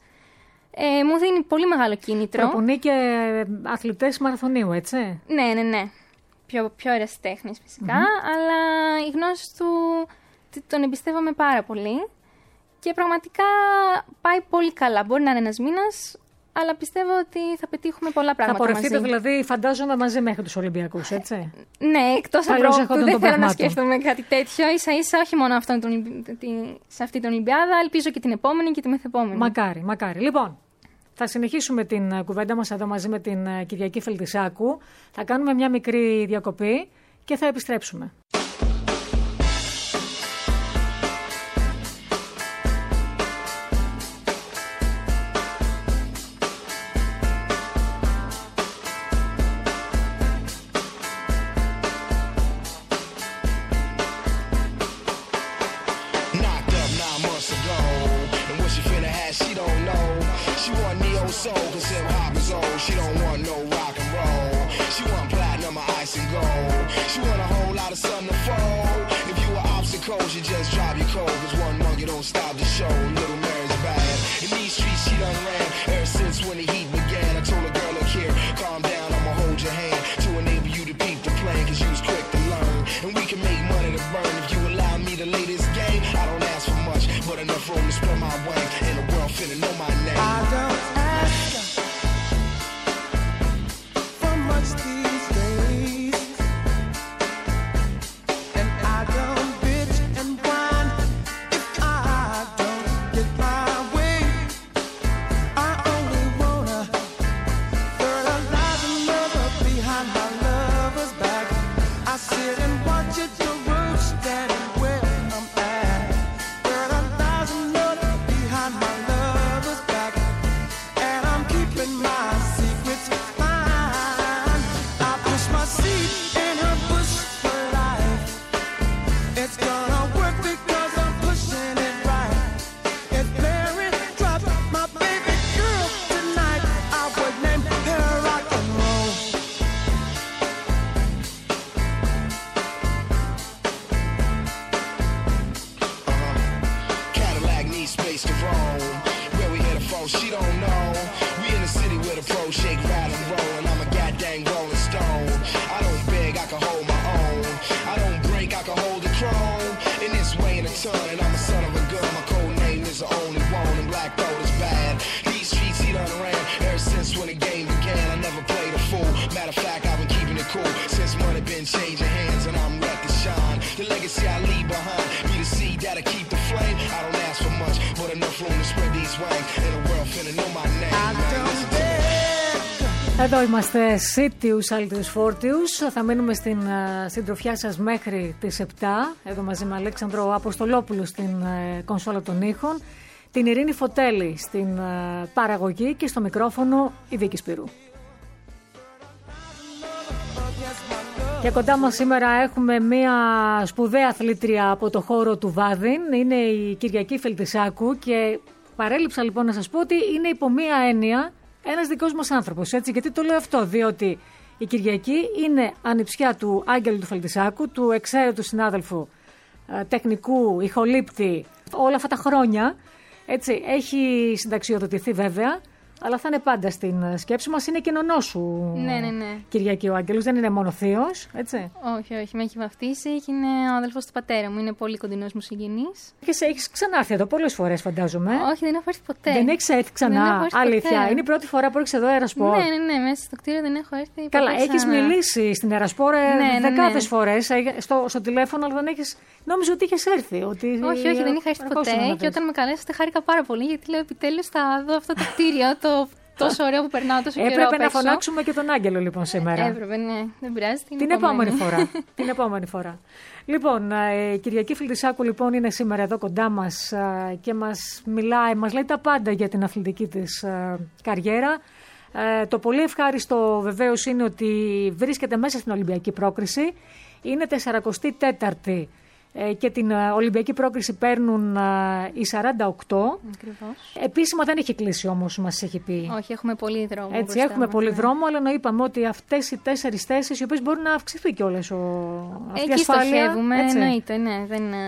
Μου δίνει πολύ μεγάλο κίνητρο. Προπονεί και αθλητές μαραθωνίου, έτσι. Ναι. Πιο ερασιτέχνης φυσικά, αλλά η γνώση του τον εμπιστεύομαι πάρα πολύ και πραγματικά πάει πολύ καλά. Μπορεί να είναι 1 μήνας, αλλά πιστεύω ότι θα πετύχουμε πολλά πράγματα μαζί. Θα πορευτείτε δηλαδή, φαντάζομαι, μαζί μέχρι τους Ολυμπιακούς, έτσι. Ναι, εκτός από αυτό δεν θέλω να σκέφτομαι κάτι τέτοιο. Ίσα-ίσα όχι μόνο σε αυτή την Ολυμπιάδα, ελπίζω και την επόμενη και τη μεθεπόμενη. Μακάρι. Λοιπόν, θα συνεχίσουμε την κουβέντα μας εδώ μαζί με την Κυριακή Φελτισάκου. Θα κάνουμε μια μικρή διακοπή και θα επιστρέψουμε. She want platinum or ice and gold. She want a whole lot of something then changing hands and I'm left to shine. The legacy I leave behind be the seed that'll keep the flame. I don't ask for much, but enough room to spread these wings. And the world finna know my name. Εδώ είμαστε Citius Altius Fortius. Θα μείνουμε στην συντροφιά σας μέχρι τις 7. Εδώ μαζί με Αλέξανδρο Αποστολόπουλο στην κονσόλα των ήχων, την Ειρήνη Φωτέλη στην παραγωγή και στο μικρόφωνο η Βίκη Σπυρού. Και κοντά μας σήμερα έχουμε μια σπουδαία αθλήτρια από το χώρο του Βάδιν. Είναι η Κυριακή Φελτισάκου και παρέλειψα λοιπόν να σας πω ότι είναι υπό μία έννοια ένας δικός μας άνθρωπος. Έτσι, γιατί το λέω αυτό, διότι η Κυριακή είναι ανιψιά του Άγγελου του Φελτισάκου, του εξαίρετου συνάδελφου τεχνικού, ηχολήπτη, όλα αυτά τα χρόνια. Έτσι, έχει συνταξιοδοτηθεί βέβαια, αλλά θα είναι πάντα στην σκέψη μας. Είναι και νονός σου, ναι. Κυριακή, ο Άγγελος, δεν είναι μόνο θείος, έτσι. Όχι, με έχει βαφτίσει και είναι ο αδελφός του πατέρα μου, είναι πολύ κοντινός μου συγγενής. Και έχεις ξανάρθει εδώ πολλές φορές, φαντάζομαι. Όχι, δεν έχω έρθει ποτέ. Δεν έχεις έρθει ξανά, αλήθεια. Ποτέ. Είναι η πρώτη φορά που έρχεσαι εδώ, Ερασπόρ. Ναι, μέσα στο κτίριο δεν έχω έρθει. Καλά, έχεις μιλήσει στην Ερασπόρ δεκάδες φορές στο τηλέφωνο, αλλά δεν έχεις. Νόμιζα ότι είχες έρθει. Όχι, δεν είχα έρθει ποτέ. Και όταν με καλέσατε, χάρηκα πάρα πολύ, γιατί λέω επιτέλους θα δω αυτό το κτίριο. Τόσο ωραίο που περνάω τόσο καιρό. Έπρεπε να φωνάξουμε και τον Άγγελο λοιπόν σήμερα. Έπρεπε, ναι. Δεν πειράζει. Την επόμενη φορά. Λοιπόν, η Κυριακή Φελτισάκου λοιπόν είναι σήμερα εδώ κοντά μας και μας μιλάει, μας λέει τα πάντα για την αθλητική της καριέρα. Το πολύ ευχάριστο βεβαίως είναι ότι βρίσκεται μέσα στην Ολυμπιακή πρόκριση. Είναι 44η. Και την Ολυμπιακή πρόκριση παίρνουν οι 48. Ακριβώς. Επίσημα δεν έχει κλείσει όμως, μας έχει πει. Όχι, έχουμε πολύ δρόμο. Έτσι, έχουμε πολύ δρόμο, αλλά να είπαμε ότι αυτές οι 4 θέσεις, οι οποίες μπορεί να αυξηθεί κιόλας αυτή η ασφάλεια. Εκεί στοχεύουμε, εννοείται, ναι.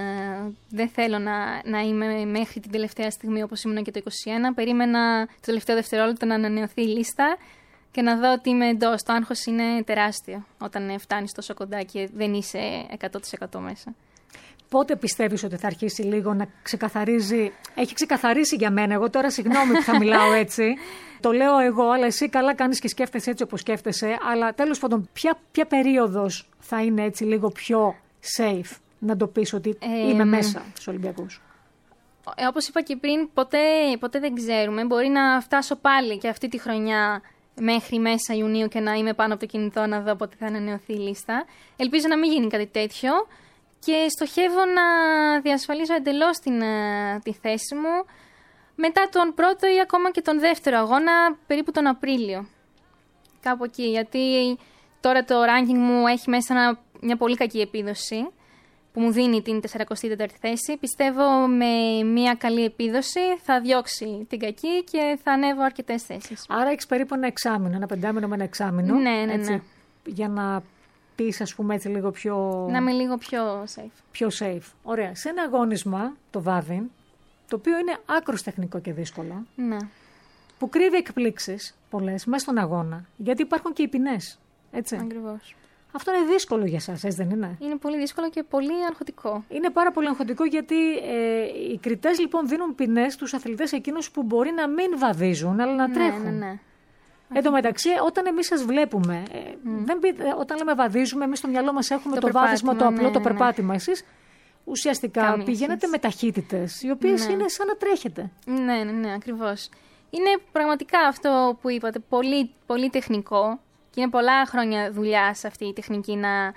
Δεν θέλω να είμαι μέχρι την τελευταία στιγμή όπως ήμουν και το 21. Περίμενα το τελευταίο δευτερόλεπτο να ανανεωθεί η λίστα και να δω ότι είμαι εντός. Το άγχος είναι τεράστιο όταν φτάνεις τόσο κοντά και δεν είσαι 100% μέσα. Πότε πιστεύεις ότι θα αρχίσει λίγο να ξεκαθαρίζει? Έχει ξεκαθαρίσει για μένα. Εγώ τώρα συγγνώμη που θα μιλάω έτσι. Το λέω εγώ, αλλά εσύ καλά κάνεις και σκέφτεσαι έτσι όπως σκέφτεσαι. Αλλά τέλος πάντων, ποια περίοδος θα είναι έτσι λίγο πιο safe να το πεις ότι είμαι μέσα στους Ολυμπιακούς? Όπως είπα και πριν, ποτέ δεν ξέρουμε. Μπορεί να φτάσω πάλι και αυτή τη χρονιά μέχρι μέσα Ιουνίου και να είμαι πάνω από το κινητό να δω πότε θα ανανεωθεί η λίστα. Ελπίζω να μην γίνει κάτι τέτοιο. Και στοχεύω να διασφαλίσω εντελώς τη θέση μου μετά τον πρώτο ή ακόμα και τον δεύτερο αγώνα, περίπου τον Απρίλιο. Κάπου εκεί, γιατί τώρα το ranking μου έχει μέσα μια πολύ κακή επίδοση που μου δίνει την 44η θέση. Πιστεύω με μια καλή επίδοση θα διώξει την κακή και θα ανέβω αρκετές θέσεις. Άρα έχεις περίπου ένα εξάμηνο, ένα πεντάμηνο με ένα εξάμηνο. Ναι. Για να πεις, ας πούμε, έτσι λίγο πιο... Να είμαι λίγο πιο safe. Πιο safe. Ωραία. Σε ένα αγώνισμα, το Βάδιν, το οποίο είναι άκρως τεχνικό και δύσκολο, ναι, που κρύβει εκπλήξεις πολλές μέσα στον αγώνα, γιατί υπάρχουν και οι ποινές, έτσι. Ακριβώς. Αυτό είναι δύσκολο για σας, έτσι δεν είναι? Είναι πολύ δύσκολο και πολύ αγχωτικό. Είναι πάρα πολύ αγχωτικό, γιατί οι κριτές λοιπόν δίνουν ποινές στους αθλητές εκείνους που μπορεί να μην βαδίζουν, αλλά να τρέχουν. Ναι. Εν τω μεταξύ, όταν εμείς σας βλέπουμε, όταν λέμε βαδίζουμε, εμείς στο μυαλό μας έχουμε το βάδισμα, το απλό, το περπάτημα. Εσείς ουσιαστικά πηγαίνετε με ταχύτητες, οι οποίες είναι σαν να τρέχετε. Ναι, ακριβώς. Είναι πραγματικά αυτό που είπατε, πολύ, πολύ τεχνικό και είναι πολλά χρόνια δουλειά σε αυτή η τεχνική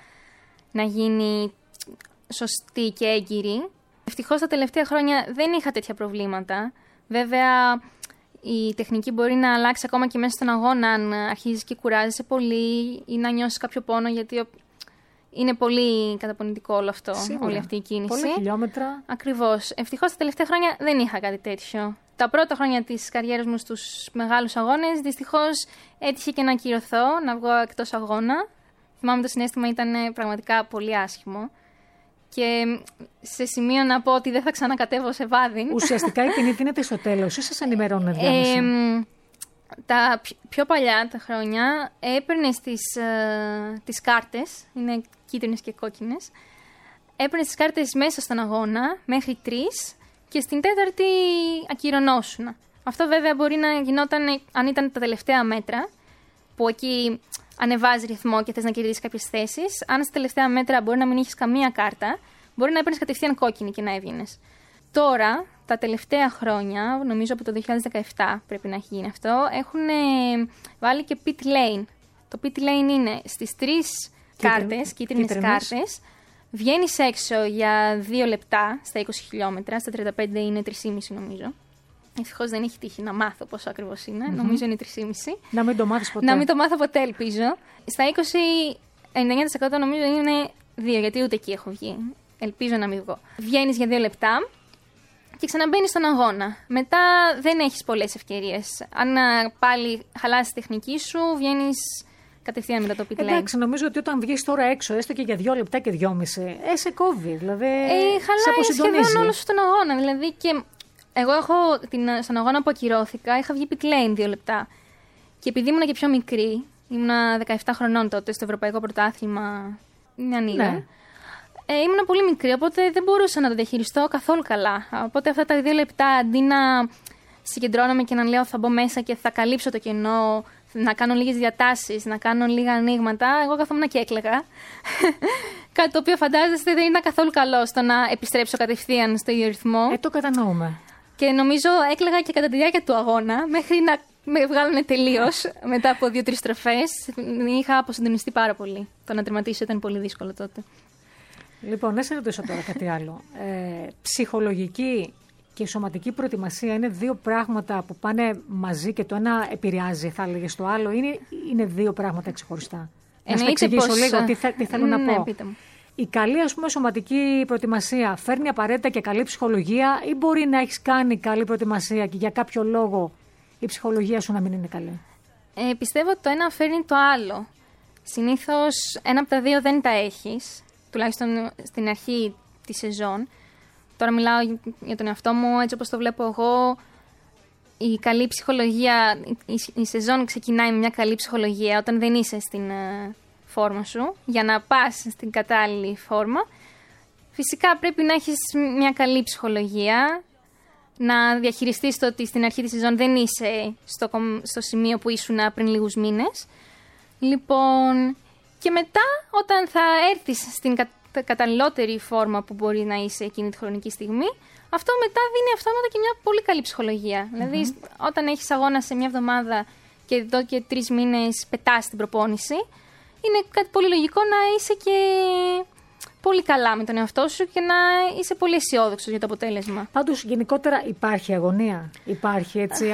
να γίνει σωστή και έγκυρη. Ευτυχώς τα τελευταία χρόνια δεν είχα τέτοια προβλήματα. Βέβαια, η τεχνική μπορεί να αλλάξει ακόμα και μέσα στον αγώνα αν αρχίζεις και κουράζεσαι πολύ ή να νιώσεις κάποιο πόνο, γιατί είναι πολύ καταπονητικό όλο αυτό, σίγουρα, όλη αυτή η κίνηση. Πολλά χιλιόμετρα. Ακριβώς. Ευτυχώς τα τελευταία χρόνια δεν είχα κάτι τέτοιο. Τα πρώτα χρόνια της καριέρας μου στους μεγάλους αγώνες, δυστυχώς έτυχε και να ακυρωθώ, να βγω εκτός αγώνα. Θυμάμαι το συναίσθημα ήταν πραγματικά πολύ άσχημο. Και σε σημείο να πω ότι δεν θα ξανακατέβω σε Βάδιν. Ουσιαστικά η ποινή δίνεται στο τέλος ή σας ενημερώνουν ενδιάμεσα? Τα πιο παλιά τα χρόνια έπαιρνες τις κάρτες, είναι κίτρινες και κόκκινες. Έπαιρνες τις κάρτες μέσα στον αγώνα μέχρι 3 και στην 4η ακυρωνόσουνα. Αυτό βέβαια μπορεί να γινόταν αν ήταν τα τελευταία μέτρα, που εκεί ανεβάζει ρυθμό και θες να κερδίσεις κάποιες θέσεις. Αν στα τελευταία μέτρα μπορεί να μην έχεις καμία κάρτα, μπορεί να έπαιρνες κατευθείαν κόκκινη και να έβγαινες. Τώρα, τα τελευταία χρόνια, νομίζω από το 2017 πρέπει να έχει γίνει αυτό, έχουν βάλει και pit lane. Το pit lane είναι στις 3 κάρτες, κίτρινες κάρτες, βγαίνεις έξω για 2 λεπτά στα 20 χιλιόμετρα, στα 35 είναι 3,5 νομίζω. Ευτυχώς δεν έχει τύχει να μάθω πόσο ακριβώς είναι, νομίζω είναι 3,5. Να μην το μάθεις ποτέ. Να μην το μάθω ποτέ, ελπίζω. Στα 20, 99% νομίζω είναι 2, γιατί ούτε εκεί έχω βγει. Ελπίζω να μην βγω. Βγαίνεις για 2 λεπτά και ξαναμπαίνεις στον αγώνα. Μετά δεν έχεις πολλές ευκαιρίες. Αν πάλι χαλάσεις τη τεχνική σου, βγαίνεις κατευθείαν μετά το pit lane. Εντάξει, νομίζω ότι όταν βγεις τώρα έξω, έστω και για 2 λεπτά και 2,5, σε κόβει. Δηλαδή, χαλάει σχεδόν όλο στον αγώνα. Δηλαδή, και εγώ στον αγώνα που ακυρώθηκα, είχα βγει pit lane 2 λεπτά. Και επειδή ήμουν και πιο μικρή, ήμουνα 17 χρονών τότε στο Ευρωπαϊκό Πρωτάθλημα, μια νύχτα. Ναι. Ήμουν πολύ μικρή, οπότε δεν μπορούσα να το διαχειριστώ καθόλου καλά. Οπότε αυτά τα 2 λεπτά, αντί να συγκεντρώνομαι και να λέω θα μπω μέσα και θα καλύψω το κενό, να κάνω λίγες διατάσεις, να κάνω λίγα ανοίγματα, εγώ καθόμουν και έκλαιγα. Κάτι το οποίο φαντάζεστε δεν ήταν καθόλου καλό στο να επιστρέψω κατευθείαν στο ίδιο ρυθμό. Το κατανοούμε. Και νομίζω έκλαιγα και κατά τη διάρκεια του αγώνα, μέχρι να με βγάλουν τελείως μετά από 2-3 στροφές. Είχα αποσυντονιστεί πάρα πολύ. Το να τερματίσω ήταν πολύ δύσκολο τότε. Λοιπόν, να σε ρωτήσω τώρα κάτι άλλο. Ψυχολογική και σωματική προετοιμασία είναι 2 πράγματα που πάνε μαζί και το ένα επηρεάζει, θα έλεγες, το άλλο, είναι 2 πράγματα ξεχωριστά. Να σου εξηγήσω λίγο τι θέλω να πω. Πείτε μου. Η καλή, ας πούμε, σωματική προετοιμασία φέρνει απαραίτητα και καλή ψυχολογία, ή μπορεί να έχεις κάνει καλή προετοιμασία και για κάποιο λόγο η ψυχολογία σου να μην είναι καλή? Πιστεύω ότι το ένα φέρνει το άλλο. Συνήθως ένα από τα 2 δεν τα έχεις, τουλάχιστον στην αρχή τη σεζόν. Τώρα μιλάω για τον εαυτό μου, έτσι όπως το βλέπω εγώ. Η καλή ψυχολογία, η σεζόν ξεκινάει με μια καλή ψυχολογία όταν δεν είσαι στην φόρμα σου, για να πας στην κατάλληλη φόρμα. Φυσικά πρέπει να έχεις μια καλή ψυχολογία, να διαχειριστείς το ότι στην αρχή της σεζόν δεν είσαι στο σημείο που ήσουν πριν λίγους μήνες. Λοιπόν, και μετά όταν θα έρθεις στην καταλληλότερη φόρμα που μπορεί να είσαι εκείνη τη χρονική στιγμή, αυτό μετά δίνει αυτόματα και μια πολύ καλή ψυχολογία. Δηλαδή, όταν έχεις αγώνα σε μια εβδομάδα και εδώ και 3 μήνες πετάς την προπόνηση, είναι κάτι πολύ λογικό να είσαι και πολύ καλά με τον εαυτό σου και να είσαι πολύ αισιόδοξος για το αποτέλεσμα. Πάντως, γενικότερα υπάρχει αγωνία. Υπάρχει έτσι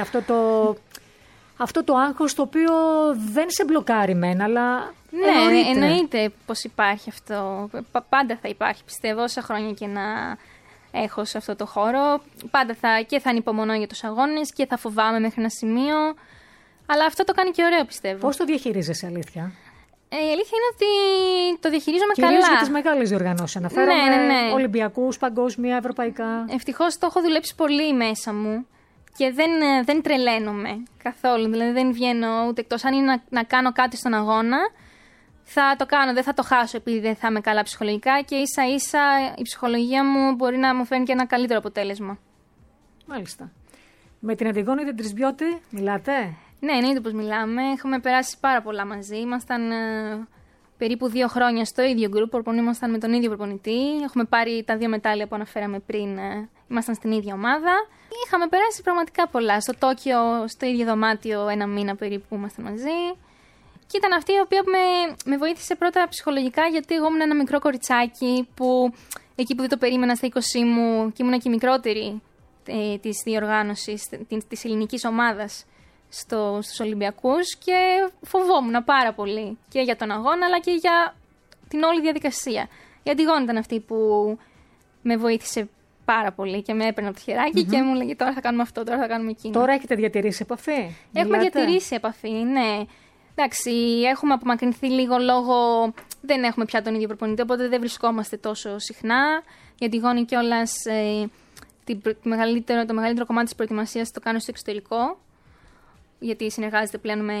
αυτό το άγχος το οποίο δεν σε μπλοκάρει μένα, αλλά ναι, εννοείται πως υπάρχει αυτό. Πάντα θα υπάρχει, πιστεύω, όσα χρόνια και να έχω σε αυτό το χώρο. Πάντα θα ανυπομονώ για τους αγώνες και θα φοβάμαι μέχρι ένα σημείο. Αλλά αυτό το κάνει και ωραίο, πιστεύω. Πώς το διαχειρίζεσαι, αλήθεια? Η αλήθεια είναι ότι το διαχειρίζομαι κυρίως καλά. Για τις μεγάλες διοργανώσεις αναφέρομαι, ναι. Ολυμπιακούς, παγκόσμια, ευρωπαϊκά. Ευτυχώς το έχω δουλέψει πολύ μέσα μου και δεν τρελαίνομαι καθόλου. Δηλαδή δεν βγαίνω ούτε εκτός. Αν είναι να κάνω κάτι στον αγώνα, θα το κάνω, δεν θα το χάσω επειδή δεν θα είμαι καλά ψυχολογικά και ίσα ίσα η ψυχολογία μου μπορεί να μου φέρνει και ένα καλύτερο αποτέλεσμα. Μάλιστα. Με την Αντιγόνη την Τρισμπιώτη μιλάτε? Ναι, εννοείται πως μιλάμε. Έχουμε περάσει πάρα πολλά μαζί. Ήμασταν περίπου 2 χρόνια στο ίδιο γκρουπ, προπονήμασταν με τον ίδιο προπονητή. Έχουμε πάρει τα 2 μετάλλια που αναφέραμε πριν. Ήμασταν στην ίδια ομάδα. Είχαμε περάσει πραγματικά πολλά. Στο Τόκιο, στο ίδιο δωμάτιο, 1 μήνα περίπου που ήμασταν μαζί. Και ήταν αυτή η οποία με βοήθησε πρώτα ψυχολογικά, γιατί εγώ ήμουν ένα μικρό κοριτσάκι που εκεί που δεν το περίμενα στα 20 μου και ήμουν και η μικρότερη της διοργάνωσης της ελληνικής ομάδας στους Ολυμπιακούς και φοβόμουν πάρα πολύ και για τον αγώνα αλλά και για την όλη διαδικασία. Η Αντιγόνη ήταν αυτή που με βοήθησε πάρα πολύ και με έπαιρνε από το χεράκι και μου λέγε τώρα θα κάνουμε αυτό, τώρα θα κάνουμε εκείνο. Τώρα έχετε διατηρήσει επαφή? Έχουμε διατηρήσει επαφή, ναι. Εντάξει, έχουμε απομακρυνθεί λίγο λόγω δεν έχουμε πια τον ίδιο προπονητή, οπότε δεν βρισκόμαστε τόσο συχνά. Η Αντιγόνη κιόλας το μεγαλύτερο κομμάτι της προετοιμασίας το κάνω στο εξωτερικό, γιατί συνεργάζεται πλέον με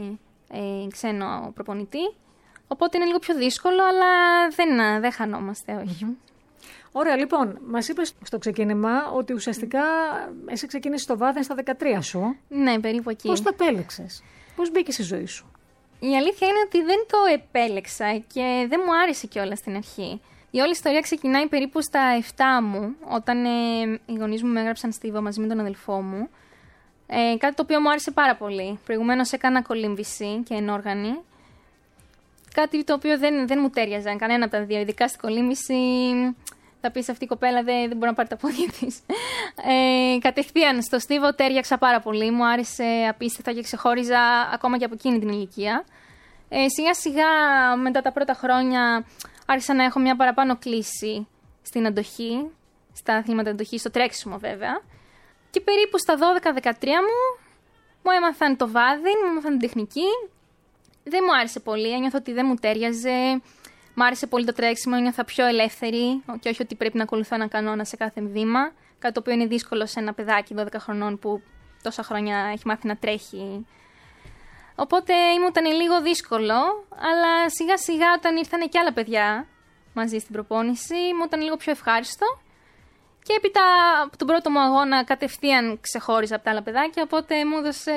ξένο προπονητή. Οπότε είναι λίγο πιο δύσκολο, αλλά δεν χανόμαστε, όχι. Ωραία, λοιπόν, μας είπες στο ξεκίνημα ότι ουσιαστικά εσύ ξεκίνησες το Βάδεν στα 13 σου. Ναι, περίπου εκεί. Πώς το επέλεξες? Πώς μπήκε στη ζωή σου? Η αλήθεια είναι ότι δεν το επέλεξα και δεν μου άρεσε κιόλας στην αρχή. Η όλη ιστορία ξεκινάει περίπου στα 7 μου, όταν οι γονείς μου με έγραψαν στίβο μαζί με τον αδελφό μου. Κάτι το οποίο μου άρεσε πάρα πολύ. Προηγουμένως έκανα κολύμβηση και ενόργανη. Κάτι το οποίο δεν μου τέριαζαν κανένα από τα δύο, ειδικά στην κολύμβηση. Θα πεις αυτή η κοπέλα δεν μπορεί να πάρει τα πόδια της. Κατευθείαν στο στίβο τέριαξα πάρα πολύ. Μου άρεσε απίστευτα και ξεχώριζα ακόμα και από εκείνη την ηλικία. Σιγά σιγά μετά τα πρώτα χρόνια άρχισα να έχω μια παραπάνω κλίση στην αντοχή, στα αθλήματα αντοχής, στο τρέξιμο βέβαια. Και περίπου στα 12-13 μου έμαθαν το βάδι, μου έμαθαν την τεχνική. Δεν μου άρεσε πολύ, ένιωθα ότι δεν μου τέριαζε. Μ' άρεσε πολύ το τρέξιμο, ένιωθα πιο ελεύθερη και όχι ότι πρέπει να ακολουθώ ένα κανόνα σε κάθε βήμα. Κάτι το οποίο είναι δύσκολο σε ένα παιδάκι 12 χρονών που τόσα χρόνια έχει μάθει να τρέχει. Οπότε μου ήταν λίγο δύσκολο, αλλά σιγά σιγά όταν ήρθαν και άλλα παιδιά μαζί στην προπόνηση μου ήταν λίγο πιο ευχάριστο. Και έπειτα από τον πρώτο μου αγώνα κατευθείαν ξεχώριζα από τα άλλα παιδάκια, οπότε μου έδωσε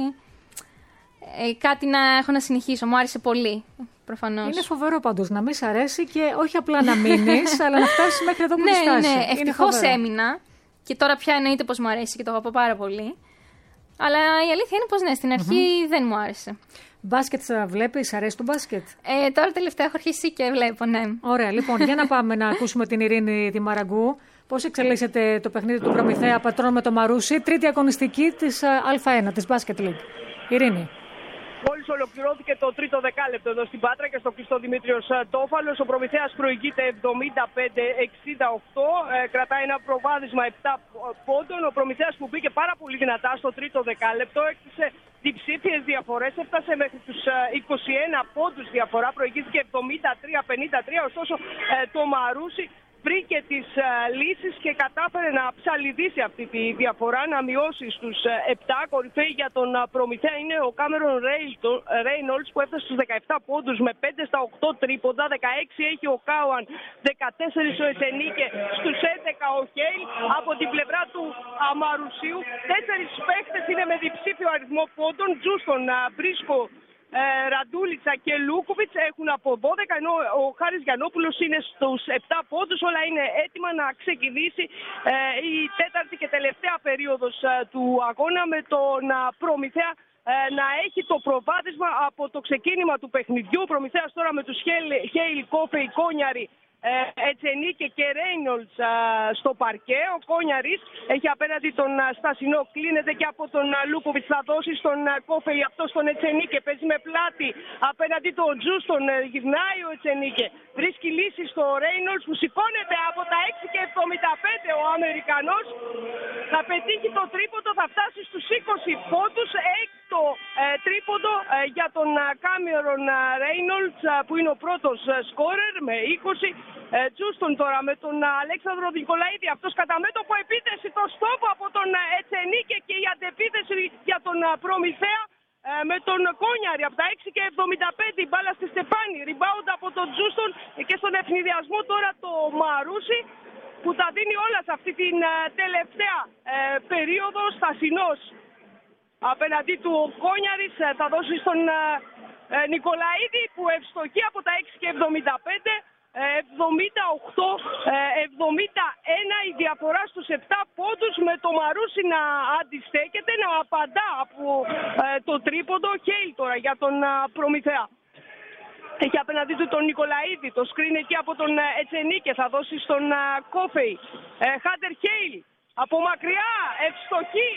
κάτι να έχω να συνεχίσω. Μου άρεσε πολύ, προφανώς. Είναι φοβερό πάντως να μην σ' αρέσει και όχι απλά να μείνεις, αλλά να φτάσεις μέχρι εδώ που ναι, φτάσει. Ναι, ευτυχώς έμεινα και τώρα πια εννοείται πως μου αρέσει και το αγαπώ πάρα πολύ. Αλλά η αλήθεια είναι πως ναι, στην αρχή δεν μου άρεσε. Μπάσκετ θα βλέπεις, αρέσει το μπάσκετ? Τώρα τελευταία έχω αρχίσει και βλέπω, ναι. Ωραία, λοιπόν, για να πάμε να ακούσουμε την Ειρήνη τη Μαραγκού. Πώς εξελίσσεται το παιχνίδι του Προμηθέα Πατρών με το Μαρούσι, τρίτη αγωνιστική της Α1, της Basket League. Ειρήνη. Μόλις ολοκληρώθηκε το τρίτο δεκάλεπτο εδώ στην Πάτρα και στο κλειστό Δημήτριος Τόφαλος. Ο Προμηθέας προηγείται 75-68. Κρατάει ένα προβάδισμα 7 πόντων. Ο Προμηθέας που μπήκε πάρα πολύ δυνατά στο τρίτο δεκάλεπτο έκτισε διψήφιες διαφορές. Έφτασε μέχρι τους 21 πόντους διαφορά. Προηγήθηκε 73-53. Ωστόσο το Μαρούσι βρήκε τις λύσεις και κατάφερε να ψαλιδίσει αυτή τη διαφορά, να μειώσει στους 7. Κορυφαίοι για τον Προμηθέα είναι ο Κάμερον Ρέινολτς που έφτασε στους 17 πόντους με 5 στα 8 τρίποντα. 16 έχει ο Κάουαν, 14 ο Ετσενίκε, στους 11 ο Χέιλ. Από την πλευρά του Αμαρουσίου 4 παίχτες είναι με διψήφιο αριθμό πόντων. Τζούστον, Μπρίσκο, Ραντούλιτσα και Λούκοβιτς έχουν από 12, ενώ ο Χάρης Γιαννόπουλος είναι στους 7 πόντους. Όλα είναι έτοιμα να ξεκινήσει η τέταρτη και τελευταία περίοδος του αγώνα, με τον Προμηθέα να έχει το προβάδισμα από το ξεκίνημα του παιχνιδιού. Ο Προμηθέας τώρα με τους Χέιλ, Κόφεϊ, Κόνιαρη, Ετσενίκε και Ρέινολτς στο παρκέ. Ο Κόνιαρης έχει απέναντι τον Στασινό, κλείνεται και από τον Λούκοβιτς. Θα δώσει στον Κόφεϊ, αυτό στον Ετσενίκε. Παίζει με πλάτη απέναντι τον Τζούστον. Γυρνάει ο Ετσενίκε. Βρίσκει λύση στο Ρέινολτς που σηκώνεται από τα 6 και 75. Ο Αμερικανός θα πετύχει το τρίποντο, θα φτάσει στους 20 πόντους. Έκτο τρίποντο για τον Κάμερον Ρέινολτς που είναι ο πρώτος σκόρερ με 20. Τζούστον τώρα με τον Αλέξανδρο Νικολαίδη. Αυτός κατά μέτωπο επίθεση, το στόπο από τον Ετσενίκε και η αντεπίθεση για τον Προμηθέα με τον Κόνιαρη από τα 6 και 75. Η μπάλα στη Στεφάνη. Rebound από τον Τζούστον και στον ευνηδιασμό τώρα το Μαρούσι που τα δίνει όλα σε αυτή την τελευταία περίοδο. Στασινός απέναντί του ο Κόνιαρης θα δώσει στον Νικολαίδη που ευστοχεί από τα 6 και 75. 78-71 η διαφορά στους 7 πόντους, με το Μαρούσι να αντιστέκεται, να απαντά από το τρίποντο. Χέιλ τώρα για τον Προμηθέα. Έχει απέναντί του τον Νικολαίδη, το σκριν εκεί από τον Ετσενίκε, θα δώσει στον Κόφεϊ. Χάντερ Χέιλ από μακριά, ευστοχή.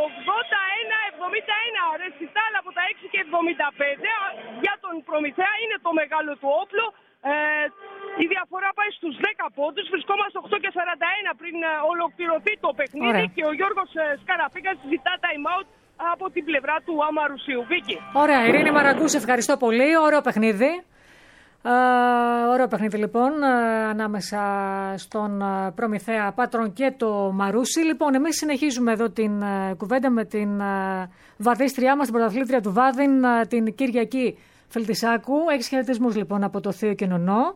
81-71, ρεσιτάλ από τα 6 και 75 για τον Προμηθέα, είναι το μεγάλο του όπλο. Η διαφορά πάει στους 10 πόντους. Βρισκόμαστε 8 και 41 πριν ολοκληρωθεί το παιχνίδι. Ωραία. Και ο Γιώργος Σκαραπίκας ζητά time out από την πλευρά του Αμαρουσίου. Βίκη. Ωραία, Ειρήνη Μαραγκού, σε ευχαριστώ πολύ. Ωραίο παιχνίδι. Ωραίο παιχνίδι λοιπόν ανάμεσα στον Προμηθέα Πάτρων και το Μαρούσι. Λοιπόν, εμείς συνεχίζουμε εδώ την κουβέντα με την βαδίστριά μας, την πρωταθλήτρια του Βάδιν, την Κυριακή Φελτισάκου. Έχεις χαιρετισμούς λοιπόν από το Θείο και Νονό.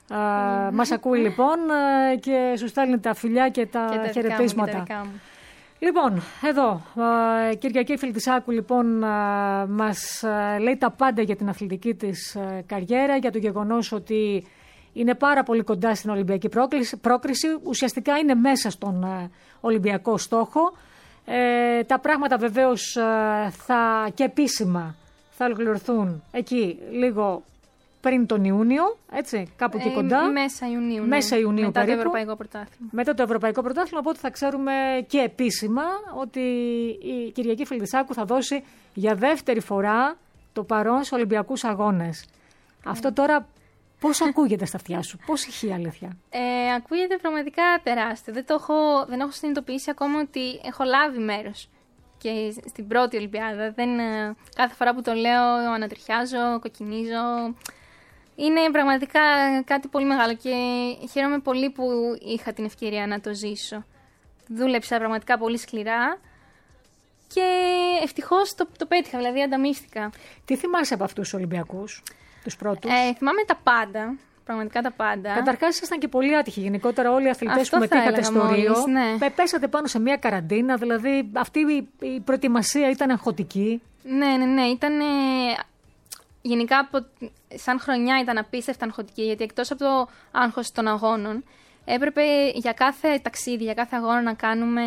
Μας ακούει λοιπόν και σου στέλνει τα φιλιά και τα χαιρετίσματα. Λοιπόν, εδώ, Κυριακή Φιλτισάκου λοιπόν μας λέει τα πάντα για την αθλητική της καριέρα, για το γεγονός ότι είναι πάρα πολύ κοντά στην Ολυμπιακή πρόκριση, ουσιαστικά είναι μέσα στον Ολυμπιακό στόχο. Τα πράγματα βεβαίως και επίσημα θα ολοκληρωθούν εκεί λίγο πριν τον Ιούνιο, έτσι, κάπου εκεί κοντά. Μέσα Ιουνίου. Μέσα Ιουνίου μετά περίπου. Το Ευρωπαϊκό Πρωτάθλημα. Μετά το Ευρωπαϊκό Πρωτάθλημα, οπότε θα ξέρουμε και επίσημα ότι η Κυριακή Φιλτισάκου θα δώσει για δεύτερη φορά το παρόν στους Ολυμπιακούς Αγώνες. Αυτό τώρα πώς ακούγεται στα αυτιά σου, πώς ηχεί η αλήθεια? Ακούγεται πραγματικά τεράστιο. Δεν έχω συνειδητοποιήσει ακόμα ότι έχω λάβει μέρος και στην πρώτη Ολυμπιάδα. Κάθε φορά που το λέω ανατριχιάζω, κοκκινίζω. Είναι πραγματικά κάτι πολύ μεγάλο και χαίρομαι πολύ που είχα την ευκαιρία να το ζήσω. Δούλεψα πραγματικά πολύ σκληρά και ευτυχώς το πέτυχα, δηλαδή ανταμείφθηκα. Τι θυμάσαι από αυτούς τους Ολυμπιακούς, τους πρώτους? Θυμάμαι τα πάντα, πραγματικά τα πάντα. Καταρχάς ήσασταν και πολύ άτυχοι γενικότερα όλοι οι αθλητές που μετήχατε στο Ρίο. Ναι. Πέσατε πάνω σε μια καραντίνα, δηλαδή αυτή η προετοιμασία ήταν αγχωτική. Ναι, ήταν... Γενικά, σαν χρονιά ήταν απίστευτα αγχωτική, γιατί εκτός από το άγχος των αγώνων, έπρεπε για κάθε ταξίδι, για κάθε αγώνα να κάνουμε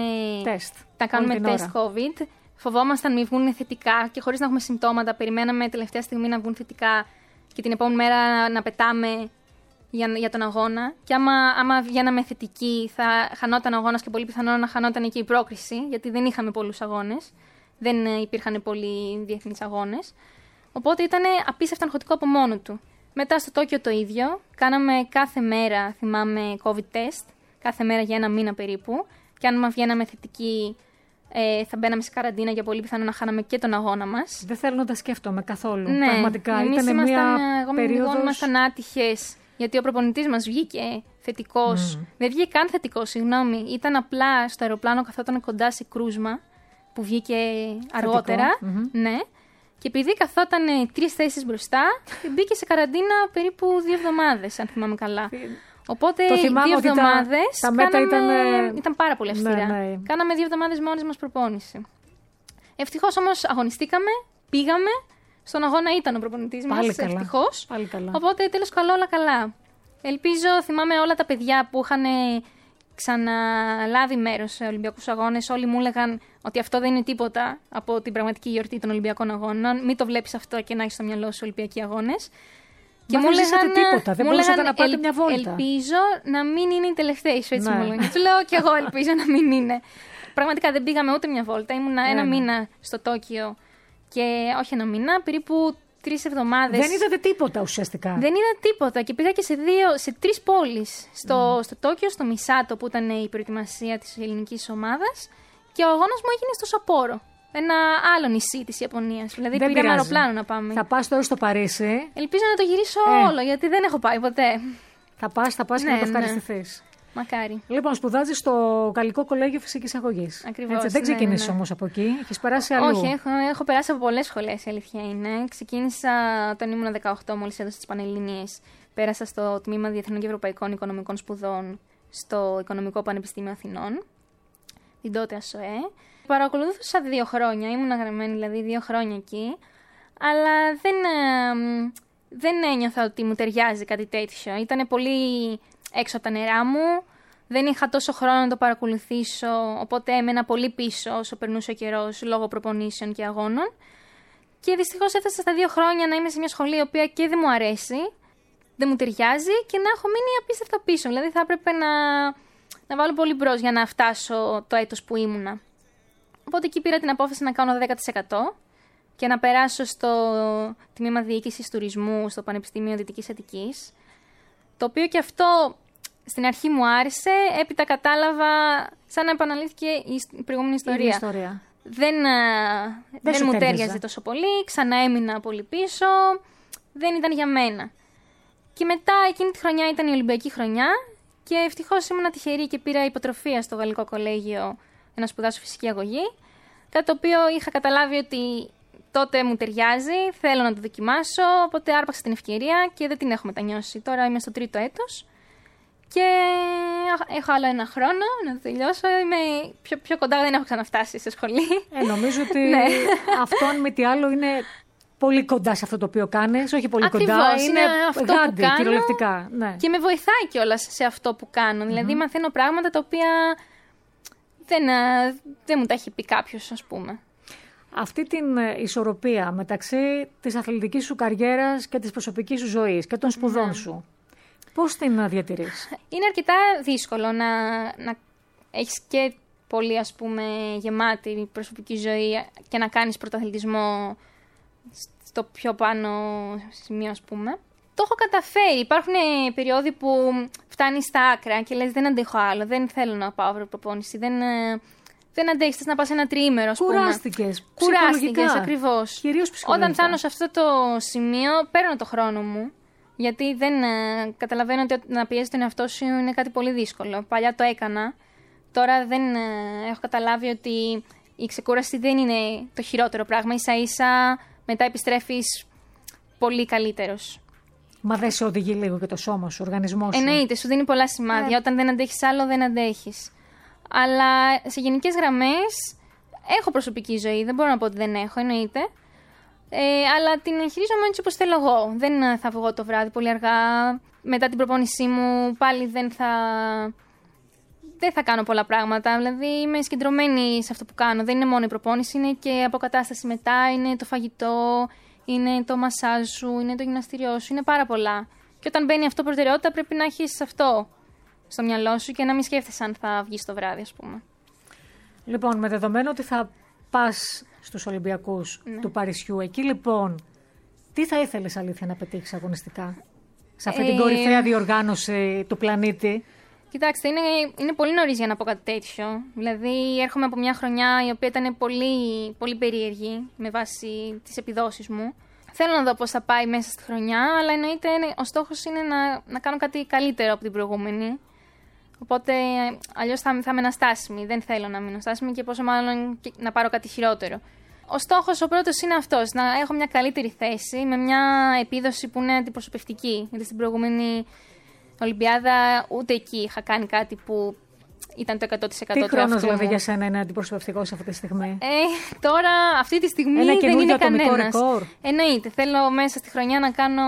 τεστ COVID. Φοβόμασταν μην βγουν θετικά και χωρίς να έχουμε συμπτώματα. Περιμέναμε τελευταία στιγμή να βγουν θετικά και την επόμενη μέρα να πετάμε για τον αγώνα. Και άμα βγαίναμε θετικοί, θα χανόταν ο αγώνας και πολύ πιθανόν να χανόταν και η πρόκριση, γιατί δεν είχαμε πολλούς αγώνες. Δεν υπήρχαν πολλοί διεθνείς αγώνες. Οπότε ήταν απίστευτα αγχωτικό από μόνο του. Μετά στο Τόκιο το ίδιο. Κάναμε κάθε μέρα, θυμάμαι, COVID test. Κάθε μέρα για 1 μήνα περίπου. Και αν βγαίναμε θετικοί, θα μπαίναμε σε καραντίνα για πολύ πιθανό να χάναμε και τον αγώνα μας. Δεν θέλω να τα σκέφτομαι καθόλου. Ναι, πραγματικά ήταν εγώ με ήμασταν άτυχες. Γιατί ο προπονητής μας βγήκε θετικός. Δεν βγήκε καν θετικός, συγγνώμη. Ήταν απλά στο αεροπλάνο, καθόταν κοντά σε κρούσμα που βγήκε αργότερα. Ναι. Και επειδή καθόταν 3 θέσεις μπροστά, μπήκε σε καραντίνα περίπου 2 εβδομάδες, αν θυμάμαι καλά. Οπότε 2 εβδομάδες ήταν πάρα πολύ αυστηρά. Ναι. Κάναμε 2 εβδομάδες μόνες μας προπόνηση. Ευτυχώς όμως αγωνιστήκαμε, πήγαμε. Στον αγώνα ήταν ο προπονητής μας, ευτυχώς. Οπότε τέλος καλό, όλα καλά. Ελπίζω, θυμάμαι όλα τα παιδιά που είχαν ξαναλάβει μέρος σε Ολυμπιακούς Αγώνες. Όλοι μου έλεγαν ότι αυτό δεν είναι τίποτα από την πραγματική γιορτή των Ολυμπιακών Αγώνων. Μην το βλέπεις αυτό και να έχεις στο μυαλό σου Ολυμπιακοί Αγώνες. Και μου λέγανε τίποτα, δεν μπορούσατε να πάτε μια βόλτα. Ελπίζω να μην είναι η τελευταία σου, έτσι μου λέγανε. Και του λέω και εγώ ελπίζω να μην είναι. Πραγματικά δεν πήγαμε ούτε μια βόλτα. Ήμουνα 1 μήνα στο Τόκιο και όχι 1 μήνα, περίπου 3 εβδομάδες. Δεν είδατε τίποτα ουσιαστικά? Δεν είδα τίποτα και πήγα και σε 3 πόλεις. Στο Τόκιο, στο Μισάτο που ήταν η προετοιμασία της ελληνικής ομάδας και ο αγώνας μου έγινε στο Σαπόρο. Ένα άλλο νησί της Ιαπωνίας. Δηλαδή πήραμε αεροπλάνο να πάμε. Θα πας τώρα στο Παρίσι. Ελπίζω να το γυρίσω όλο, γιατί δεν έχω πάει ποτέ. Θα πας και να το ευχαριστηθείς. Μακάρι. Λοιπόν, σπουδάζεις στο Γαλλικό Κολέγιο Φυσικής Αγωγής. Ακριβώς. Δεν ξεκίνησες όμως από εκεί. Έχεις περάσει αλλού? Όχι, έχω περάσει από πολλές σχολές, η αλήθεια είναι. Ξεκίνησα όταν ήμουν 18, μόλις έδωσα τις Πανελληνίες. Πέρασα στο τμήμα Διεθνών και Ευρωπαϊκών Οικονομικών Σπουδών στο Οικονομικό Πανεπιστήμιο Αθηνών, την τότε ΑΣΟΕ. Παρακολούθησα 2 χρόνια, ήμουν γραμμένη δηλαδή 2 χρόνια εκεί, αλλά δεν ένιωθα ότι μου ταιριάζει κάτι τέτοιο. Ήταν πολύ έξω από τα νερά μου, δεν είχα τόσο χρόνο να το παρακολουθήσω, οπότε έμενα πολύ πίσω όσο περνούσε ο καιρός λόγω προπονήσεων και αγώνων. Και δυστυχώς έφτασα στα 2 χρόνια να είμαι σε μια σχολή η οποία και δεν μου αρέσει, δεν μου ταιριάζει και να έχω μείνει απίστευτα πίσω. Δηλαδή θα έπρεπε να βάλω πολύ μπρος για να φτάσω το έτος που ήμουνα. Οπότε εκεί πήρα την απόφαση να κάνω 10% και να περάσω στο τμήμα διοίκησης τουρισμού στο Πανεπιστήμιο Δυτικής Αττικής. Το οποίο και αυτό στην αρχή μου άρεσε, έπειτα κατάλαβα σαν να επαναλήφθηκε η προηγούμενη ιστορία. Δεν μου τέριαζε τόσο πολύ, ξανά έμεινα πολύ πίσω, δεν ήταν για μένα. Και μετά εκείνη τη χρονιά ήταν η Ολυμπιακή χρονιά και ευτυχώς ήμουν τυχερή και πήρα υποτροφία στο Γαλλικό Κολέγιο να σπουδάσω φυσική αγωγή, κάτι το οποίο είχα καταλάβει ότι τότε μου ταιριάζει, θέλω να το δοκιμάσω, οπότε άρπαξα την ευκαιρία και δεν την έχω μετανιώσει. Τώρα είμαι στο 3ο έτος Και έχω άλλο ένα χρόνο να το τελειώσω. Είμαι πιο κοντά, δεν έχω ξαναφτάσει σε σχολή. Νομίζω ότι αυτό, αν μη τι άλλο, είναι πολύ κοντά σε αυτό το οποίο κάνεις. Όχι πολύ Ακριβώς, κοντά, είναι αυτό γάντι, που κάνω, κυριολεκτικά. Ναι. Και με βοηθάει κιόλας σε αυτό που κάνω. Δηλαδή, μαθαίνω πράγματα τα οποία δεν μου τα έχει πει κάποιος, ας πούμε. Αυτή την ισορροπία μεταξύ της αθλητικής σου καριέρας και της προσωπικής σου ζωής και των σπουδών σου, πώς την διατηρείς? Είναι αρκετά δύσκολο να έχεις και πολύ, ας πούμε, γεμάτη προσωπική ζωή και να κάνεις πρωταθλητισμό στο πιο πάνω σημείο, ας πούμε. Το έχω καταφέρει. Υπάρχουν περιόδοι που φτάνεις στα άκρα και λες δεν αντέχω άλλο, δεν θέλω να πάω προπόνηση, δεν αντέχεις, θες να πας ένα τριήμερο, ας πούμε. Κουράστηκες, ακριβώς. Κυρίως ψυχολογικά. Όταν φτάνω σε αυτό το σημείο, παίρνω το χρόνο μου, γιατί δεν καταλαβαίνω ότι να πιέζεις τον εαυτό σου είναι κάτι πολύ δύσκολο. Παλιά το έκανα. Τώρα δεν έχω καταλάβει ότι η ξεκούραση δεν είναι το χειρότερο πράγμα. Ίσα-ίσα μετά επιστρέφεις πολύ καλύτερος. Μα δεν σε οδηγεί λίγο και το σώμα σου, ο οργανισμός σου? Εννοείται, σου δίνει πολλά σημάδια. Όταν δεν αντέχεις άλλο, δεν αντέχεις. Αλλά σε γενικές γραμμές έχω προσωπική ζωή. Δεν μπορώ να πω ότι δεν έχω, εννοείται. Αλλά την χειρίζομαι έτσι όπως θέλω εγώ. Δεν θα βγω το βράδυ πολύ αργά. Μετά την προπόνησή μου πάλι δεν θα κάνω πολλά πράγματα. Δηλαδή είμαι συγκεντρωμένη σε αυτό που κάνω. Δεν είναι μόνο η προπόνηση, είναι και η αποκατάσταση μετά, είναι το φαγητό, είναι το μασάζ σου, είναι το γυμναστήριό σου, είναι πάρα πολλά. Και όταν μπαίνει αυτό προτεραιότητα, πρέπει να έχεις αυτό στο μυαλό σου και να μην σκέφτεσαι αν θα βγεις το βράδυ, ας πούμε. Λοιπόν, με δεδομένο ότι θα πας στους Ολυμπιακούς του Παρισιού, εκεί λοιπόν, τι θα ήθελες αλήθεια να πετύχεις αγωνιστικά σε αυτή την κορυφαία διοργάνωση του πλανήτη? Κοιτάξτε, είναι πολύ νωρίς για να πω κάτι τέτοιο. Δηλαδή, έρχομαι από μια χρονιά η οποία ήταν πολύ, πολύ περίεργη με βάση τις επιδόσεις μου. Θέλω να δω πώς θα πάει μέσα στη χρονιά, αλλά εννοείται ο στόχος είναι να κάνω κάτι καλύτερο από την προηγούμενη. Οπότε, αλλιώς θα είμαι αναστάσιμη. Δεν θέλω να μείνω στάσιμη και πόσο μάλλον να πάρω κάτι χειρότερο. Ο στόχος ο πρώτος είναι αυτός, να έχω μια καλύτερη θέση με μια επίδοση που είναι αντιπροσωπευτική. Γιατί στην προηγούμενη Ολυμπιάδα ούτε εκεί είχα κάνει κάτι που ήταν το 100% Τι χρόνος δηλαδή για σένα είναι αντιπροσωπευτικός αυτή τη στιγμή? Τώρα αυτή τη στιγμή δεν είναι κανένας. Εννοείται, θέλω μέσα στη χρονιά να κάνω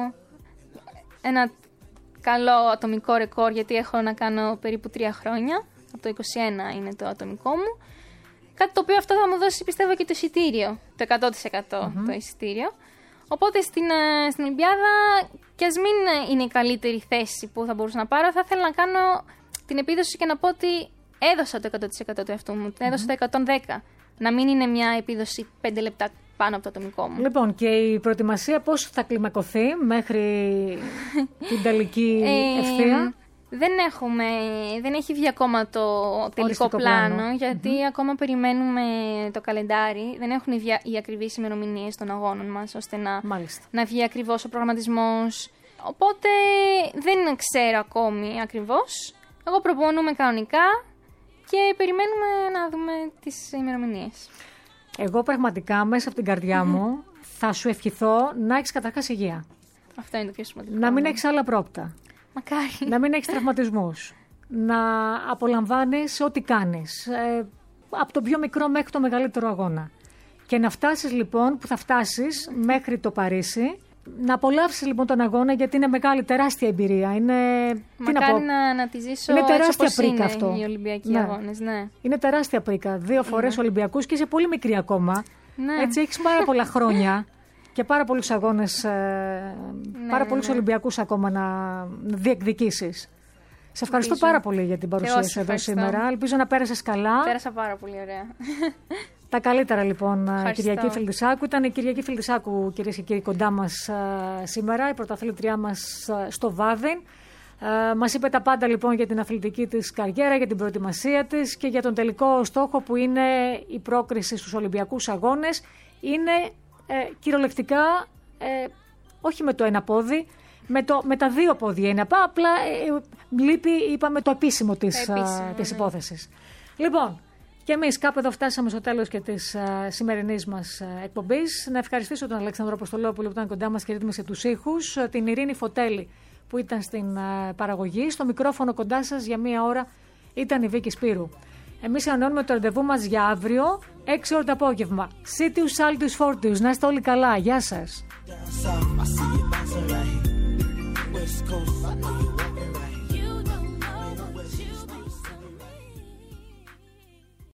ένα καλό ατομικό ρεκόρ, γιατί έχω να κάνω περίπου 3 χρόνια. Από το 21 είναι το ατομικό μου. Κάτι το οποίο αυτό θα μου δώσει, πιστεύω, και το εισιτήριο. Το 100% το εισιτήριο. Οπότε στην Ολυμπιάδα, και ας μην είναι η καλύτερη θέση που θα μπορούσα να πάρω, θα ήθελα να κάνω την επίδοση και να πω ότι έδωσα το 100% του εαυτού μου. Έδωσα το 110%. Να μην είναι μια επίδοση 5 λεπτά πάνω από το ατομικό μου. Λοιπόν, και η προετοιμασία πώς θα κλιμακωθεί μέχρι την τελική ευθεία? Δεν έχει βγει ακόμα το τελικό πλάνο, γιατί ακόμα περιμένουμε το καλεντάρι. Δεν έχουν βγει οι ακριβείς ημερομηνίες των αγώνων μας, ώστε να βγει ακριβώς ο προγραμματισμός. Οπότε δεν ξέρω ακόμη ακριβώς. Εγώ προπονούμε κανονικά και περιμένουμε να δούμε τις ημερομηνίες. Εγώ πραγματικά μέσα από την καρδιά μου θα σου ευχηθώ να έχεις καταρχάς υγεία. Αυτό είναι το πιο σημαντικό. Να μην έχεις άλλα πρόοπτα. Μακάρι. Να μην έχεις τραυματισμούς. Να απολαμβάνεις ό,τι κάνεις. Από το πιο μικρό μέχρι το μεγαλύτερο αγώνα. Και να φτάσεις λοιπόν, που θα φτάσεις μέχρι το Παρίσι, να απολαύσεις λοιπόν τον αγώνα, γιατί είναι μεγάλη, τεράστια εμπειρία. Μακάρι να τη ζήσω είναι τεράστια όπως πρίκα είναι αυτό. Οι Ολυμπιακοί αγώνες. Ναι. Είναι τεράστια πρίκα. 2 φορές Ολυμπιακούς και είσαι πολύ μικρή ακόμα. Ναι. Έτσι έχεις πάρα πολλά χρόνια. Και πάρα πολλούς αγώνες, πάρα πολλούς Ολυμπιακούς ακόμα να διεκδικήσεις. Σε ευχαριστώ πάρα πολύ για την παρουσία σου εδώ σήμερα. Ελπίζω να πέρασες καλά. Πέρασα πάρα πολύ ωραία. Τα καλύτερα λοιπόν, Κυριακή Φιλντισάκου. Ήταν η Κυριακή Φιλντισάκου, κυρίες και κύριοι, κοντά μας σήμερα, η πρωταθλήτριά μας στο Βάδιν. Μας είπε τα πάντα λοιπόν για την αθλητική της καριέρα, για την προετοιμασία της και για τον τελικό στόχο που είναι η πρόκριση στους Ολυμπιακούς Αγώνες. Είναι κυριολεκτικά, όχι με το ένα πόδι, με τα 2 πόδια είναι. Απλά λείπει, είπαμε, το επίσημο της υπόθεσης. Λοιπόν, και εμείς κάπου εδώ φτάσαμε στο τέλος και της σημερινής μας εκπομπής. Να ευχαριστήσω τον Αλέξανδρο Αποστολόπουλο που ήταν κοντά μας και ρύθμισε τους ήχους, την Ειρήνη Φωτέλη που ήταν στην παραγωγή. Στο μικρόφωνο κοντά σας για μία ώρα ήταν η Βίκη Σπύρου. Εμείς ανώνουμε το ραντεβού μας για αύριο, 6 ώρα το απόγευμα. Σίτιους, Άλτιους, Φόρτιους. Να είστε όλοι καλά. Γεια σας.